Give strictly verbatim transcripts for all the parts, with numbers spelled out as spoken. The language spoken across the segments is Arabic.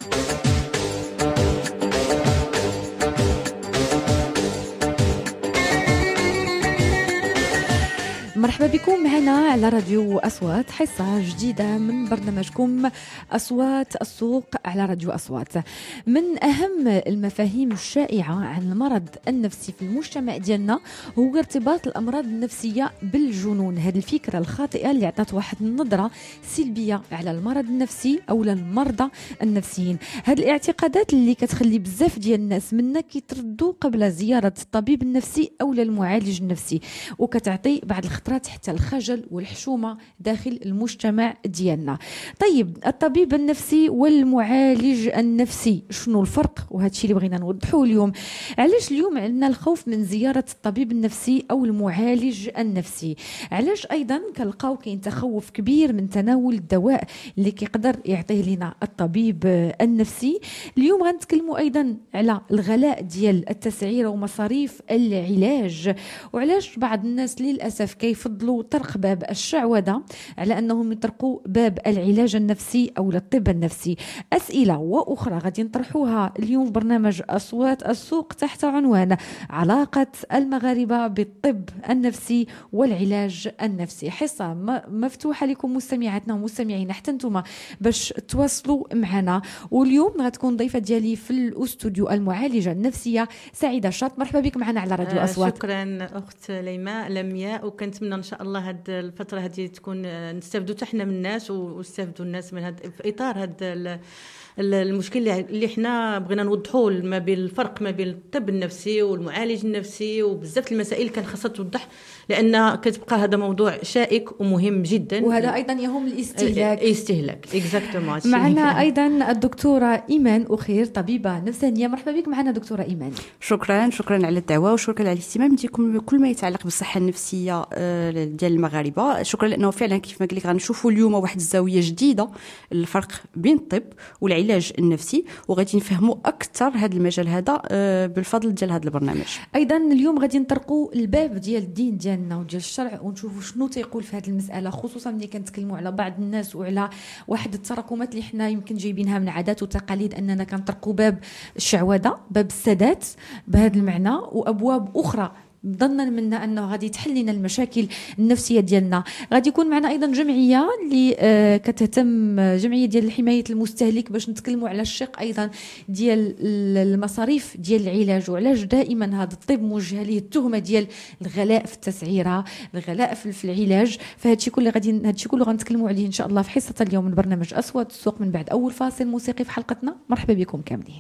مرحبا بكم معنا على راديو أصوات، حصة جديدة من برنامجكم أصوات السوق على راديو أصوات. من أهم المفاهيم الشائعة عن المرض النفسي في المجتمع ديالنا هو ارتباط الأمراض النفسية بالجنون. هذه الفكرة الخاطئة اللي عطات واحد النظرة سلبية على المرض النفسي أو المرضى النفسيين. هذه الاعتقادات اللي كتخلي بزاف ديال الناس منا كيتردوا قبل زيارة الطبيب النفسي أو المعالج النفسي، وكتعطي بعض الخطرات حتى الخجل والحشومة داخل المجتمع ديالنا. طيب، الطبيب النفسي والمعالج النفسي شنو الفرق؟ وهذا الشيء اللي بغينا نوضحوه اليوم. علاش اليوم عندنا الخوف من زيارة الطبيب النفسي أو المعالج النفسي؟ علاش أيضا كنلقاو كاين تخوف كبير من تناول الدواء اللي كيقدر يعطيه لنا الطبيب النفسي؟ اليوم غنتكلموا أيضا على الغلاء ديال التسعير ومصاريف العلاج، وعلاش بعض الناس للأسف كيف يفضلوا طرق باب الشعوذة على أنهم يطرقوا باب العلاج النفسي أو الطب النفسي. أسئلة وأخرى غادي نطرحوها اليوم في برنامج أصوات السوق تحت عنوان علاقة المغاربة بالطب النفسي والعلاج النفسي. حصة مفتوحة لكم مستمعاتنا ومستمعينا حتى انتم باش تواصلوا معنا. واليوم غتكون ضيفة ديالي في الاستوديو المعالجة النفسية سعيدة الشاط. مرحبا بك معنا على راديو أصوات. شكرا أخت ليماء لمياء، وكنتمنى ان شاء الله هاد الفتره هذه تكون نستافدوا حتى حنا من الناس واستافدوا الناس من هاد في اطار هاد المشكل اللي احنا بغينا نوضحوه ما بين الفرق ما بين الطب النفسي والمعالج النفسي، وبزاف المسائل كان خاصها توضح لان كتبقى هذا موضوع شائك ومهم جدا، وهذا ايضا يهم الاستهلاك. استهلاك اكزاكتومون. معنا ايضا الدكتوره ايمان اخير، طبيبه نفسانيه. مرحبا بك معنا دكتوره ايمان. شكرا شكرا على الدعوه وشكرا على الاهتمام ديالكم بكل ما يتعلق بالصحه النفسيه ديال المغاربه. شكرا لانه فعلا كيف ما قلت لك غنشوفوا اليوم واحد الزاويه جديده الفرق بين الطب والعلاج النفسي، وغادي نفهموا اكثر هذا المجال هذا بالفضل ديال هذا البرنامج. ايضا اليوم غادي نطرقوا الباب ديال الدين ديالنا وديال الشرع ونشوفوا شنو تيقول في هذه المساله، خصوصا ملي كنتكلموا على بعض الناس وعلى واحد التراكمات اللي حنا يمكن جايبينها من عادات وتقاليد، اننا كنطرقوا باب الشعوذه، باب السادات بهذا المعنى، وابواب اخرى ظنا منا انه غادي تحل لنا المشاكل النفسيه ديالنا. غادي يكون معنا ايضا جمعيه اللي آه كتهتم، جمعيه ديال حمايه المستهلك، باش نتكلموا على الشق ايضا ديال المصاريف ديال العلاج، وعلاش دائما هذا الطب موجه ليه التهمه ديال الغلاء في التسعيره، الغلاء في العلاج. فهذا الشيء كله غادي هذا الشيء كله غنتكلموا عليه ان شاء الله في حصه اليوم من برنامج اصوات السوق من بعد اول فاصل موسيقي في حلقتنا. مرحبا بكم كاملين.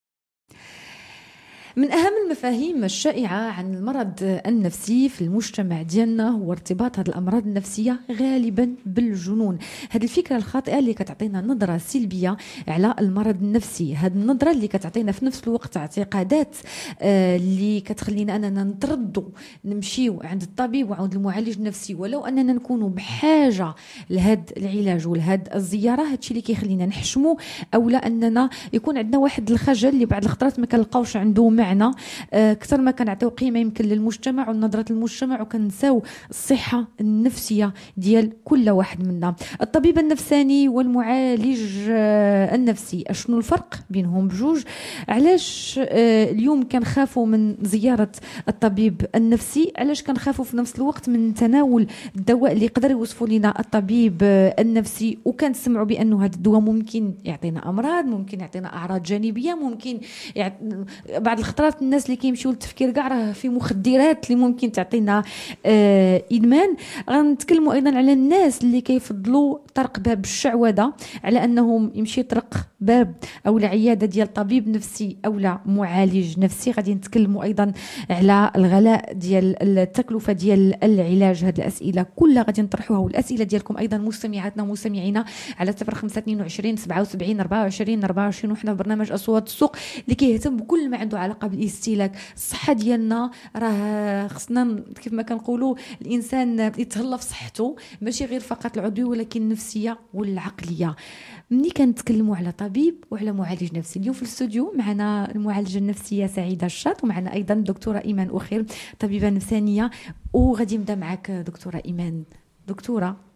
من أهم المفاهيم الشائعة عن المرض النفسي في المجتمع ديالنا هو ارتباط هذه الأمراض النفسية غالبا بالجنون. هذه الفكرة الخاطئة اللي كتعطينا نظرة سلبية على المرض النفسي، هذه النظرة اللي كتعطينا في نفس الوقت اعتقادات آه اللي كتخلينا أننا نتردوا نمشيو عند الطبيب وعند المعالج النفسي ولو أننا نكونوا بحاجة لهذا العلاج ولهذا الزيارة. هذا الشيء اللي كيخلينا نحشموا أو لا أننا يكون عندنا واحد الخجل اللي بعض الخطرات ما كنلقاوش عنده معنا اكثر ما كنعطيو قيمه يمكن للمجتمع ونظره المجتمع، وكنساو الصحه النفسيه ديال كل واحد منا. الطبيب النفساني والمعالج النفسي شنو الفرق بينهم بجوج؟ علاش اليوم كنخافوا من زياره الطبيب النفسي؟ علاش كنخافوا في نفس الوقت من تناول الدواء اللي يقدر يوصفوا لنا الطبيب النفسي، وكنسمعوا بانه هذا الدواء ممكن يعطينا امراض، ممكن يعطينا اعراض جانبيه، ممكن يعط... بعض الخطرات الناس اللي كيمشيو للتفكير كاع راه في مخدرات اللي ممكن تعطينا آه ادمان. غنتكلموا ايضا على الناس اللي كيفضلوا طرق باب الشعوذه على انهم يمشي يطرق باب او العياده ديال طبيب نفسي او لا معالج نفسي. غادي نتكلموا ايضا على الغلاء ديال التكلفه ديال العلاج. هذه الاسئله كلها غادي نطرحوها، والاسئله ديالكم ايضا مستمعاتنا ومستمعينا على صفر خمسة اثنين وعشرين سبعة وسبعين أربعة وعشرين أربعة وعشرين. وحنا في برنامج اصوات السوق اللي كيهتم بكل ما عنده علاقه بالاستهلاك. الصحه ديالنا راه خصنا كيف ما كنقولوا الانسان يتهلا في صحته، ماشي غير فقط العضويه ولكن النفسيه والعقليه. ملي كنتكلموا على طبيب وعلى معالج نفسي، اليوم في الاستوديو معنا المعالجه النفسيه سعيده الشاط، ومعنا ايضا الدكتوره ايمان اخير طبيبه نفسانيه. وغادي نبدا معك دكتوره ايمان. دكتوره،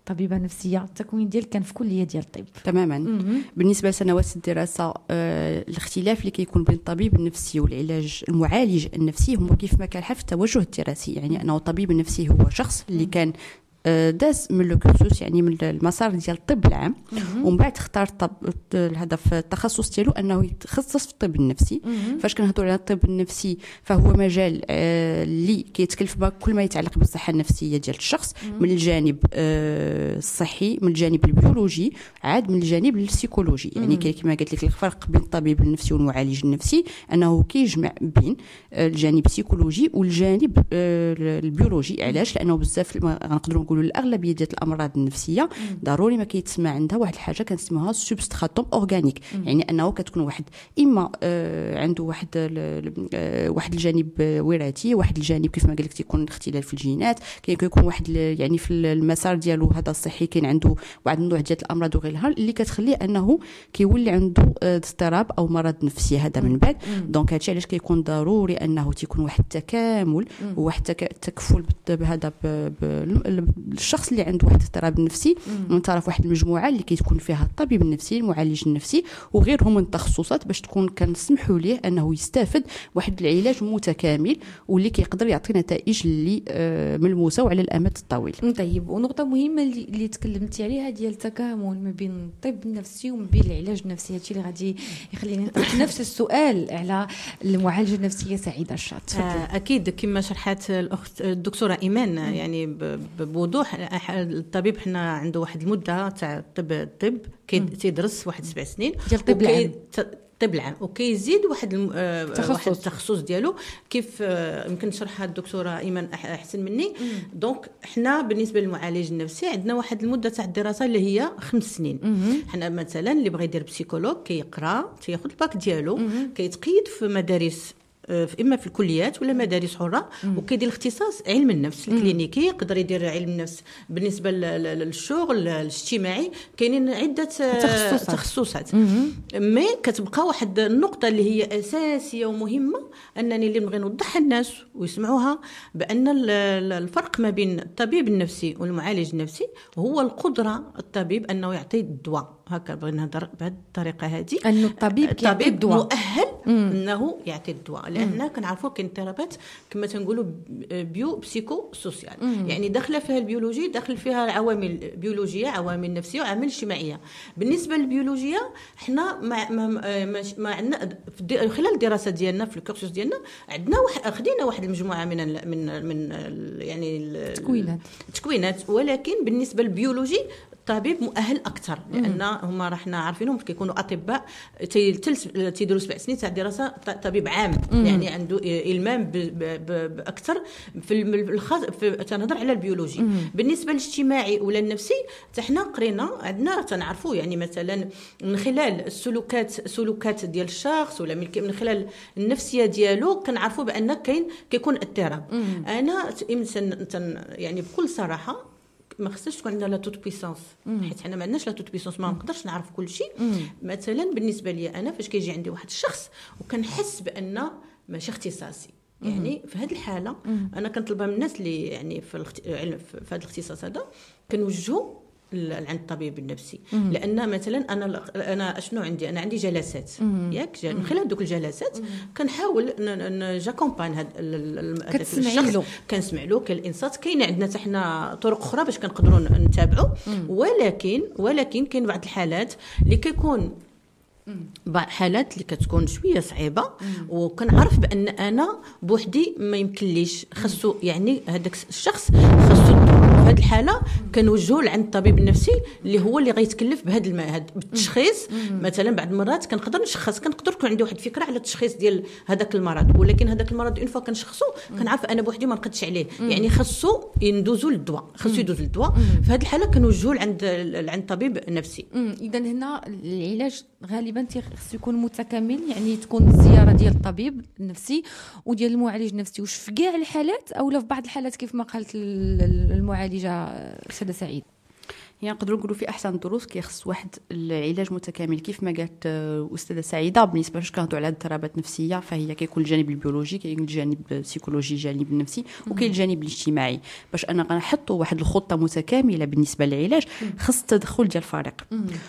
طبيبه نفسيه، التكوين ديالك كان في كليه ديال الطب تماما. م-م. بالنسبه لسنوات الدراسه آه الاختلاف اللي كيكون بين الطبيب النفسي والعلاج المعالج النفسي هو كيف ما كان حال في التوجه الدراسي. يعني انه الطبيب النفسي هو شخص اللي كان داز من لو كورسوس، يعني من المسار ديال الطب العام، ومن بعد اختار الطب الهدف التخصص ديالو انه يتخصص في الطب النفسي. فاش كنهضروا على الطب النفسي فهو مجال اللي كيتكلف بكل ما يتعلق بالصحه النفسيه ديال الشخص، من الجانب الصحي، من الجانب البيولوجي، عاد من الجانب السيكولوجي. يعني كما قلت لك الفرق بين الطبيب النفسي والمعالج النفسي انه كيجمع بين الجانب السيكولوجي والجانب البيولوجي. علاش؟ لانه بزاف غنقدروا نقولوا الاغلبيه ديال الامراض النفسيه ضروري ما كيتسمى عندها واحد الحاجه كنسموها سبستراتوم اورغانيك. يعني انه كتكون واحد اما آه عنده واحد آه واحد الجانب وراثي، واحد الجانب كيف ما قلت تيكون اختلال في الجينات، كاين كيكون واحد يعني في المسار ديالو هذا الصحي كاين عنده واحد النوع ديال الامراض وغيرها اللي كتخليه انه كيولي عنده اضطراب او مرض نفسي هذا من بعد. دونك هادشي علاش كيكون ضروري انه تيكون واحد التكامل وواحد التكفل بهذا الشخص اللي عنده واحد الاضطراب النفسي من طرف واحد المجموعه اللي كيكون فيها الطبيب النفسي، المعالج النفسي وغيرهم من التخصصات، باش تكون كنسمحوا ليه انه يستافد واحد العلاج متكامل واللي كيقدر يعطي نتائج اللي ملموسه وعلى الامد الطويل. طيب، ونقطه مهمه اللي تكلمتي عليها ديال التكامل ما بين الطب النفسي وما بين العلاج النفسي، هادشي اللي غادي يخليني نطرح نفس السؤال على المعالجه النفسيه سعيده الشاط. اكيد كما شرحت الاخت الدكتوره ايمان، يعني بوضوح الطبيب حنا عنده واحد المده تاع الطب الطب كيدرس واحد سبع سنين ديال الطب العام الطب العام، وكيزيد واحد التخصص. واحد التخصص ديالو كيف يمكن تشرحها الدكتوره ايمان احسن مني. دونك حنا بالنسبه للمعالج النفسي عندنا واحد المده تاع الدراسه اللي هي خمس سنين. حنا مثلا اللي بغى يدير بسيكولوج كيقرا تياخذ الباك ديالو، كيتقيد في مدارس في اما في الكليات ولا مدارس حره، وكيدير الاختصاص علم النفس الكلينيكي، يقدر يدير علم النفس بالنسبه للشغل الاجتماعي، كاينين عده تخصصات, تخصصات. مي كتبقى واحد النقطه اللي هي اساسيه ومهمه، انني اللي نبغي نوضحها الناس ويسمعوها، بان الفرق ما بين الطبيب النفسي والمعالج النفسي هو القدره الطبيب انه يعطي الدواء. هكا بغي نهضر بهذه الطريقه هذه، انه الطبيب كيعطي الدواء، مؤهل مم. انه يعطي الدواء، لان كنعرفوا كاين اضطرابات كما تنقولوا بيو بسيكو سوسيال، مم. يعني داخله فيها البيولوجي، داخل فيها عوامل بيولوجيه، عوامل نفسيه، وعوامل اجتماعيه. بالنسبه للبيولوجيه حنا ما ما, ما, ما عندنا خلال الدراسه ديالنا في الكورسوس ديالنا عندنا واحد خدينا واحد المجموعه من ال من من ال يعني التكوينات التكوينات ولكن بالنسبه للبيولوجي الطبيب مؤهل اكثر، لان هما راحنا عارفينهم كيكونوا اطباء تيديروا سبع سنين تاع دراسه طبيب عام، مم. يعني عنده المام باكثر في الخاص تنهضر على البيولوجي. مم. بالنسبه للاجتماعي ولا النفسي حنا قرينا عندنا تنعرفوا، يعني مثلا من خلال السلوكات سلوكات ديال الشخص ولا من خلال النفسيه ديالو كنعرفوا بان كاين كيكون اضطراب. انا يعني بكل صراحه ما خصش تكون عندنا لا توت بيسونس، حيت حنا ما عندناش لا توت بيسونس، ما نقدرش نعرف كل شيء. مثلا بالنسبه لي انا فاش كيجي عندي واحد الشخص وكنحس بان ماشي اختصاصي، يعني في هذه الحاله انا كنطلبها من الناس اللي يعني في في هذا الاختصاص هذا كنوجهوا عند الطبيب النفسي. مم. لان مثلا انا انا اشنو عندي انا عندي جلسات، ياك من خلال دوك الجلسات كنحاول نجاكومبان هذا الشخص، كنسمع له كالانصات. كاين عندنا حتى حنا طرق اخرى باش كنقدروا نتابعوا، ولكن ولكن كاين بعض الحالات اللي كيكون حالات اللي كتكون شويه صعيبه، وكنعرف بان انا بوحدي ما يمكنليش، خصو يعني هذاك الشخص خصو في هذه الحاله كنوجهوا لعند الطبيب النفسي اللي هو اللي غيتكلف بهذا المعهد بالتشخيص. مثلا بعض المرات كنقدر نشخص، كنقدر يكون عندي واحد الفكره على التشخيص ديال هذاك المرض، ولكن هذاك المرض اون فوا كنشخصو كنعرف انا بوحدي ما نقدش عليه، يعني خصو يندوزوا للدواء، خصو يدوز للدواء. في هذه الحاله كنوجهوا لعند عند طبيب نفسي. اذا هنا العلاج غالبا خصو يكون متكامل، يعني تكون الزياره ديال الطبيب النفسي وديال المعالج النفسي، واش في كاع الحالات او في بعض الحالات كيف ما قالت المعالجه سيدة سعيد؟ يعني نقدروا نقولوا في احسن الظروف كيخص واحد العلاج متكامل كيف ما قالت الاستاذه سعيده. بالنسبه باش كنهضروا على الاضطرابات النفسيه فهي كيكون الجانب البيولوجي، كاين الجانب السيكولوجي، الجانب النفسي، وكاين الجانب الاجتماعي. باش انا غنحطوا واحد الخطه متكامله بالنسبه للعلاج خص التدخل ديال الفريق.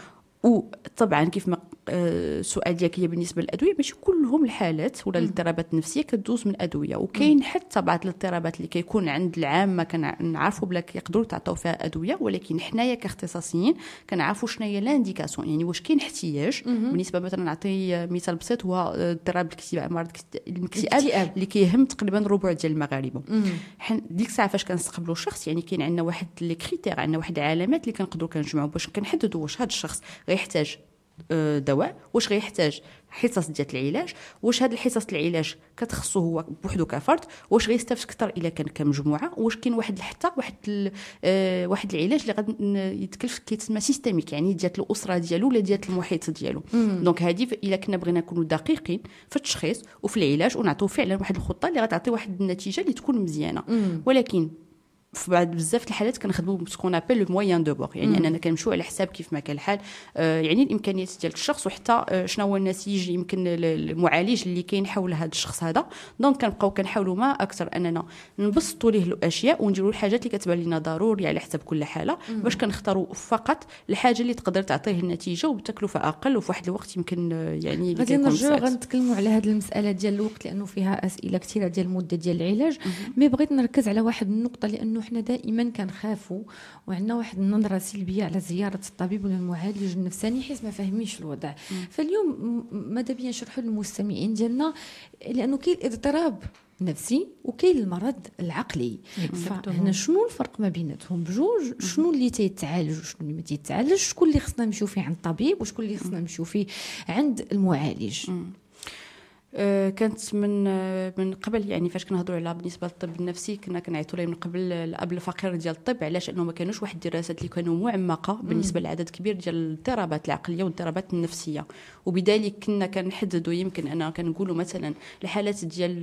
وطبعا كيف ما السؤال ديالك هي بالنسبه للادويه، ماشي كلهم الحالات ولا الاضطرابات النفسيه كدوز من ادويه، وكاين حتى بعض الاضطرابات اللي كيكون عند العامه كنعرفوا بلا كيقدروا تعطيو فيها ادويه، ولكن حنايا كاختصاصيين كنعرفوا شنو هي لانديكاسيون، يعني واش كاين احتياج. بالنسبه مثلا نعطي مثال بسيط هو اضطراب الاكتئاب، مرض الاكتئاب اللي كيهم تقريبا ربع ديال المغاربه. ديك الساعه فاش كنستقبلوا الشخص يعني كاين عندنا واحد لي كريتير، عندنا واحد العلامات اللي كنقدروا كنجمعوا باش كنحددوا واش هذا الشخص غيحتاج دواء، واش غيحتاج حصص ديال العلاج، واش هاد الحصص العلاج كتخصو هو بوحدو كفرد، واش غيستافد اكثر الا كان كمجموعه، واش كاين واحد حتى واحد آه واحد العلاج اللي غادي يتكلف كيتسمى سيستيميك، يعني ديال الاسره ديالو ولا ديال المحيط ديالو. دونك هذه الا كنا بغينا نكونوا دقيقين في التشخيص وفي العلاج ونعطيو فعلا واحد الخطه اللي غتعطي واحد النتيجه اللي تكون مزيانه. مم. ولكن في بعض بزاف الحالات كنخدموا بسكون ابل لو موين دو بور، يعني اننا كنمشيو على حساب كيف ما كان الحال، آه يعني الامكانيات ديال الشخص وحتى آه شنو هو النسيج يمكن المعالج اللي كاين حول هذا الشخص هذا. دونك كنبقاو كنحاولوا ما اكثر اننا نبسطوا ليه الاشياء ونديروا الحاجات اللي كتبان لنا ضروريه على حساب كل حاله، باش كنختاروا فقط الحاجه اللي تقدر تعطيه النتيجه وبتكلفه اقل وفي واحد الوقت يمكن يعني غادي نرجعوا غنتكلموا على هذه المساله ديال الوقت لانه فيها اسئله كثيره ديال المده ديال العلاج. مي بغيت نركز على واحد النقطه، لانه حنا دائما كنخافوا وعندنا واحد النظره سلبيه على زياره الطبيب ولا المعالج النفساني حيت ما فاهمينش الوضع. م. فاليوم ماذا بيا نشرحوا للمستمعين ديالنا، لانه كاين اضطراب نفسي وكاين المرض العقلي، فهنا شنو الفرق ما بيناتهم بجوج؟ شنو اللي تيتعالج وشنو اللي ما تيتعالجش؟ شكون اللي خصنا نمشيو فيه عند الطبيب وشكون اللي خصنا نمشيو فيه عند المعالج؟ م. أه كانت من من قبل، يعني فاش كنهضروا على بالنسبه للطب النفسي كنا كنعيطوا ليه من قبل الاب الفقير ديال الطب، علاش انه ما كانوش واحد الدراسات اللي كانوا معمقه بالنسبه لعدد كبير ديال الاضطرابات العقليه والاضطرابات النفسيه. وبذلك كنا كنحددوا يمكن انا كنقولوا مثلا الحالات ديال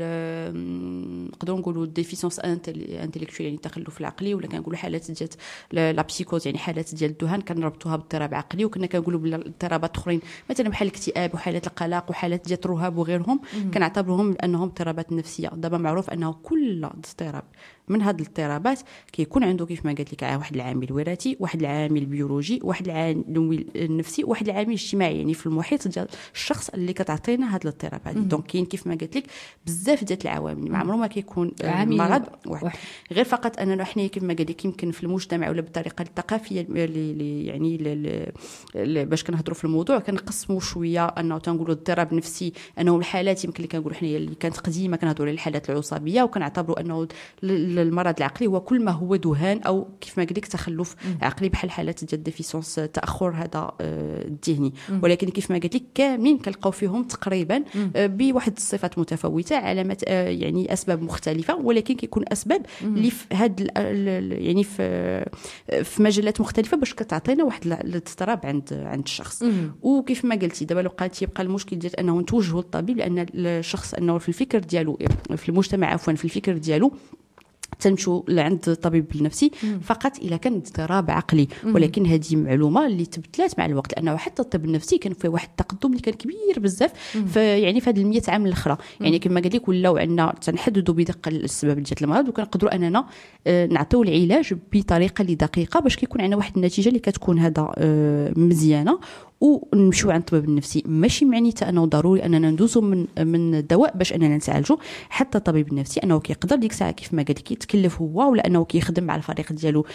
نقدروا نقولوا ديفيسيونس انتيليكتويل يعني التخلف العقلي، ولا كنقولوا حالات ديال لا بسيكوز يعني حالات ديال الذهان كنربطوها باضطراب عقلي. وكنا كنقولوا بالاضطرابات اخرين مثلا بحال الاكتئاب وحالات القلق وحالات ديال الرهاب وغيرهم كنعتبرهم انهم اضطرابات نفسيه. دابا معروف انه كل اضطراب من هاد الاضطرابات كيكون عنده كيف ما قلت لك واحد العامل وراثي، واحد العامل بيولوجي، واحد العامل نفسي، واحد العامل اجتماعي، يعني في المحيط ديال الشخص اللي كتعطينا هاد الاضطراب هذه. دونك كاين كيف ما قلت لك بزاف ديال العوامل، ما عمره ما كيكون مرض واحد غير فقط اننا حنا كيف ما قلت لك يمكن في المجتمع ولا بالطريقه الثقافيه اللي يعني اللي باش كنهضروا في الموضوع كنقسموا شويه انه تنقولوا اضطراب نفسي انه الحالات يمكن اللي كنقولوا حنا اللي كانت قديمه كنهضروا على الحالات العصبيه، وكنعتبروا انه المرض العقلي هو كل ما هو ذهان او كيف ما قلت لك تخلف م. عقلي بحال حالات ديال ديفيسيونس تاخر هذا الذهني. ولكن كيف ما قلت لك كاملين كنلقاو فيهم تقريبا بواحد الصفات متفاوته، علامات يعني اسباب مختلفه، ولكن كيكون اسباب اللي في هاد يعني في في مجالات مختلفه باش كتعطينا واحد الاضطراب عند عند الشخص. م. وكيف ما قلتي دابا لو بقات يبقى المشكل ديال انه نتوجهوا للطبيب، لان الشخص انه في الفكر ديالو في المجتمع عفوا في الفكر ديالو تنمشوا لعند الطبيب النفسي فقط الا كان اضطراب عقلي. ولكن هذه معلومه اللي تبدلات مع الوقت، لانه حتى الطب النفسي كان فيه واحد التقدم اللي كان كبير بزاف في يعني في هذه المية عام الاخرى. يعني كما قلت لك ولاو عندنا تنحددوا بدقه السبب ديال المرض، وكنقدروا اننا نعطيو العلاج بطريقه اللي دقيقه باش كيكون عندنا واحد النتيجه اللي كتكون هذا مزيانه. ونمشيو عند الطبيب النفسي ماشي معنيته انه ضروري اننا ندوزو من من الدواء باش اننا نتعالجوا. حتى الطبيب النفسي انه كيقدر ديك الساعه كيف ما قلت لك يتكلف هو، ولا انه كيخدم مع الفريق ديالو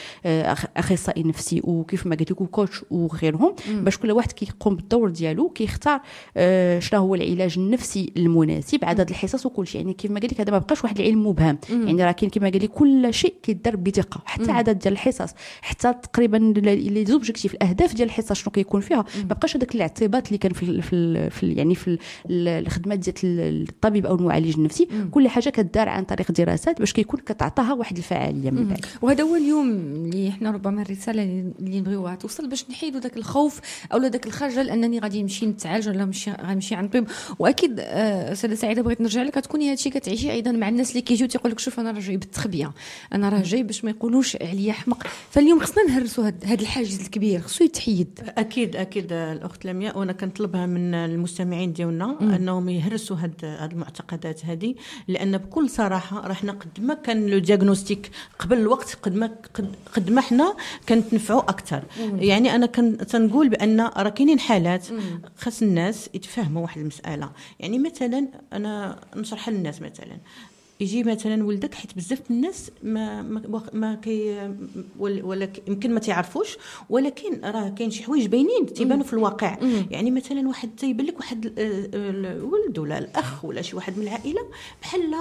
اخصائي نفسي وكيف ما قلت لك كوتش وغيرهم، باش كل واحد كيقوم بالدور ديالو كيختار شنو هو العلاج النفسي المناسب، عدد الحصص وكل شيء. يعني كيف ما قلت لك هذا ما بقاش واحد العلم مبهم، يعني راه كاين كما قال لك كل شيء كيدار بدقه، حتى عدد ديال الحصص، حتى تقريبا لي زوبجيكتيف الاهداف ديال الحصه شنو كيكون فيها، ما بقاش هذاك الاعتباط اللي كان في في, في يعني في الخدمه ديال الطبيب او المعالج النفسي. م. كل حاجه كدار عن طريق دراسات باش كيكون كتعطاها واحد الفعاليه من بعد. وهذا هو اليوم اللي احنا ربما الرساله اللي نبغيوها توصل باش نحيدوا داك الخوف او داك الخجل انني غادي نمشي نتعالج ولا نمشي غنمشي عند طبيب. واكيد آه سيده سعيده بغيت نرجع لك، تكوني هادشي كتعيشي ايضا مع الناس اللي كيجيو تيقول لك شوف انا راه جاي بالتخبيه، انا راه جاي باش ما يقولوش عليا حمق. فاليوم خصنا نهرسوا هذا الحاجز الكبير، خصو يتحيد. اكيد اكيد الاخت لمياء، وانا كنطلبها من المستمعين ديالنا انهم يهرسوا هاد هاد المعتقدات هذه، لان بكل صراحه راه حنا قد ما كان لو دياغنوستيك قبل الوقت قد ما قد ما حنا كنتنفعوا اكثر. يعني انا كنقول بان راه كاينين حالات خاص الناس يتفهموا واحد المساله. يعني مثلا انا نشرح للناس، مثلا يجي مثلا ولدك، حيت بزاف الناس ما ما, ما كي ولا يمكن ما تعرفوش، ولكن راه كاين شي حوايج باينين تيبانوا في الواقع. مم. يعني مثلا واحد تيبان لك واحد الولد ولا الاخ ولا شي واحد من العائله بحال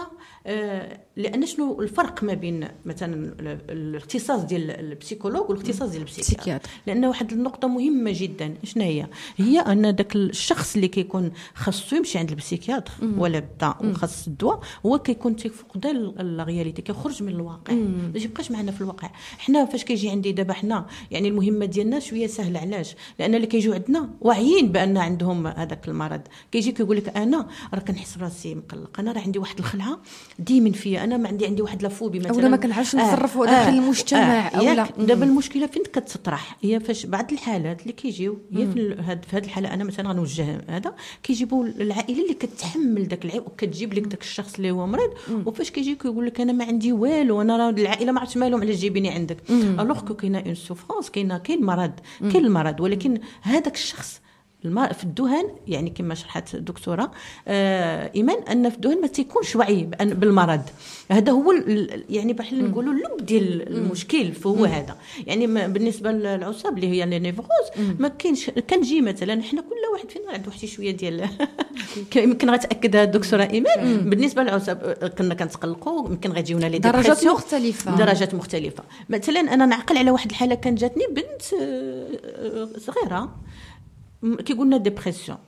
لان شنو الفرق ما بين مثلا الاختصاص ديال البسيكولوج والاختصاص ديال البسيكياتر؟ لان واحد النقطه مهمه جدا شنو هي هي ان داك الشخص اللي كيكون خاصو يمشي عند البسيكياتر ولا بدا وخاص الدواء، هو كيكون فقدان الرياليتي، كيخرج من الواقع، ما يبقاش معنا في الواقع. حنا فاش كيجي عندي دابا حنا يعني المهمه ديالنا شويه سهله. علاش؟ لان اللي كيجيو عندنا واعيين بان عندهم هذاك المرض، كيجي كيقول لك انا راه كنحس براسي مقلق، انا راه عندي واحد الخلعه ديما فيا، انا ما عندي عندي واحد لافوبي مثلا، اولا ما كنعرفش نتصرف آه داخل آه المجتمع. آه اولا دابا المشكله فين كتطرح هي فاش بعض الحالات اللي كيجيو هي في هذه الحاله. انا مثلا غنوجه هذا كيجيبوا العائله اللي كتحمل داك العيب وكتجيب لك داك الشخص اللي هو مريض، وفاش كيجي كيقول لك انا ما عندي والو، انا راه العائله ما عرفتش مالهم علاش جايبيني عندك. الوغ كو كاينه اون سوفرونس، كاينه كاين مرض، كاين المرض، ولكن هذاك الشخص في الدهان يعني كما شرحت الدكتوره آه ايمان ان في الدهان ما تيكونش وعي بالمرض. هذا هو يعني بحال نقولوا اللب ديال المشكل، فهو هذا. يعني بالنسبه للعصاب اللي هي النيفروز ما كاينش. كنجي مثلا حنا كل واحد فينا عنده واحد شويه ديال يمكن غتاكدها الدكتوره ايمان. بالنسبه للعصاب كنا كنتقلقوا، يمكن غيجيونا لي درجات مختلفه درجات مختلفه. مثلا انا نعقل على واحد الحاله كان جاتني بنت صغيره كيقولنا ديبرسيون،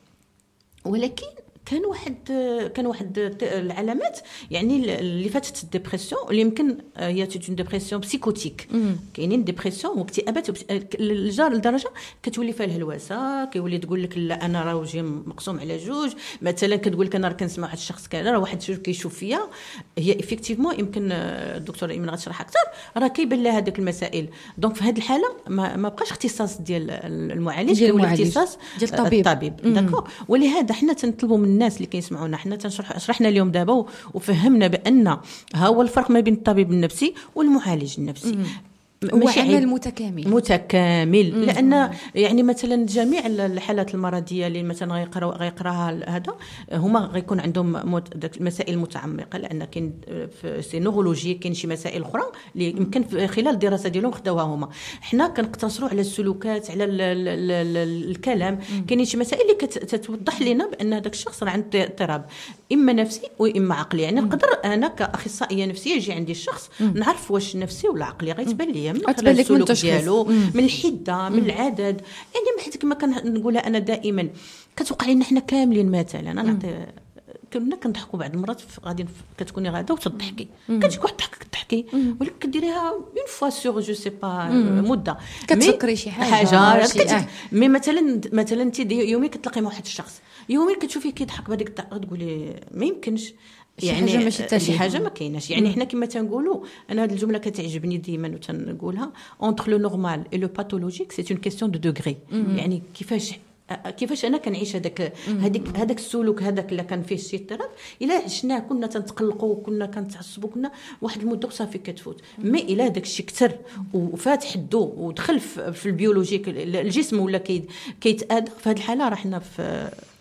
ولكن كان واحد كان واحد العلامات يعني اللي فاتت الديبرسيون اللي يمكن هي تكون ديبرسيون بسيكوتيك. كاينين ديبرسيون واكتئابات الجار لدرجه كتولي فيها الهلوسه، كيولي تقول لك لا انا راه وجهي مقسوم على جوج، مثلا كتقول لك انا راه كنسمع واحد الشخص كذا، راه واحد شوف كيشوف فيا. هي افيكتيفمون يمكن الدكتوره ايمن غتشرح اكثر، راه كيبان لها هذيك المسائل. دونك في هذه الحاله ما, ما بقاش اختصاص ديال المعالج، كيولي اختصاص ديال الطبيب. الطبيب داكو. ولهذا حنا تنطلبوا من الناس اللي كيسمعونا، حنا تنشرح شرحنا اليوم دابا وفهمنا بان ها هو الفرق ما بين الطبيب النفسي والمعالج النفسي. هو عمل متكامل متكامل مم. لان يعني مثلا جميع الحالات المرضيه اللي مثلا غيقراو غيقراها هذا هما غيكون عندهم مسائل متعمقه، لان كاين في سينولوجي كاين شي مسائل اخرى اللي يمكن في خلال الدراسه ديالهم خداوها هما. حنا كنقتصروا على السلوكات، على ال ال ال الكلام. كاينين شي مسائل اللي كتوضح لنا بان هذاك الشخص راه عنده اضطراب اما نفسي واما عقلي. يعني نقدر انا كاخصائيه نفسيه يجي عندي الشخص نعرف واش نفسي ولا عقلي، غيتبان لي من خلال السلوك ديالو، من الحده، من العدد. يعني ما كما كنقولها انا دائما كتوقع لنا حنا كاملين. مثلا انا نعطي كنا كنضحكوا بعض المرات غادي كتكوني غاده وتضحكي، كتجيك واحد الضحكه كتضحكي ولكن كديريها اون فوا سور جو سي با مده كتفكري شي حاجه حاجه مي مثلا مثلا انت يومي كتلاقي مع واحد الشخص يومي كتشوفي كيضحك بهذيك الطريقه تقولي ما يمكنش، يعني حاجه ماشي شي حاجه ما كايناش. يعني حنا كما تنقولوا انا هذه الجمله كتعجبني ديما وتنقولها entre le normal et le pathologique c'est une question de degré. يعني كيفاش كيفاش انا كنعيش هذاك هذيك هذاك السلوك هذاك اللي كان فيه شي اضطراب، الا عشناه كنا تنتقلقوا وكنا كنتعصبوا كنا واحد المده صافي كتفوت. مي الا داك الشيء كثر وفات حدو ودخل في البيولوجيك الجسم ولا كيتاذى، في هذه الحاله راه حنا في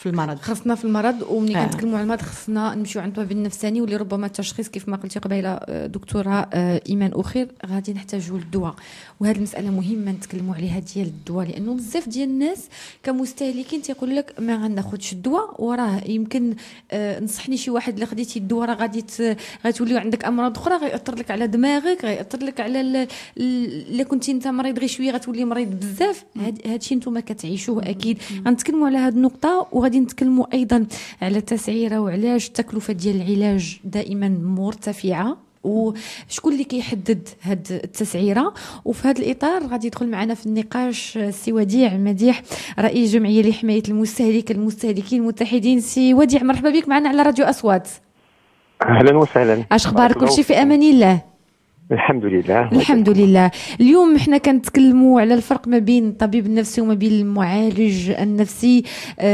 في المرض خصنا في المرض. وملي آه. كنتكلموا على المرض خصنا نمشيو عند الطبيب النفساني واللي ربما التشخيص كيف ما قلتي قبيله دكتوره ايمان اخير غادي نحتاجوا للدواء. وهذه المساله مهمه نتكلموا عليها ديال الدواء، لانه بزاف ديال الناس كمستهلكين تيقول لك ما غناخذش الدواء وراه يمكن آه نصحني شي واحد اللي خديتي الدواء راه غادي غتولي عندك امراض اخرى غيأثر لك على دماغك، غيأثر لك على الا كنتي انت مريض غير شويه غتولي مريض بزاف. هذا الشيء نتوما كتعيشوه اكيد. غنتكلموا على هذه النقطه وغادي نتكلموا ايضا على التسعيره وعلاش التكلفه ديال العلاج دائما مرتفعه وشكون اللي كيحدد هاد التسعيره. وفي هذا الاطار غادي يدخل معنا في النقاش سي وديع مديح رئيس جمعيه لحمايه المستهلك المستهلكين المتحدين. سي وديع مرحبا بك معنا على راديو اصوات. اهلا وسهلا. اش اخبارك؟ كل شيء في امان الله؟ الحمد لله. الحمد لله. اليوم احنا كنتكلموا على الفرق ما بين الطبيب النفسي وما بين المعالج النفسي.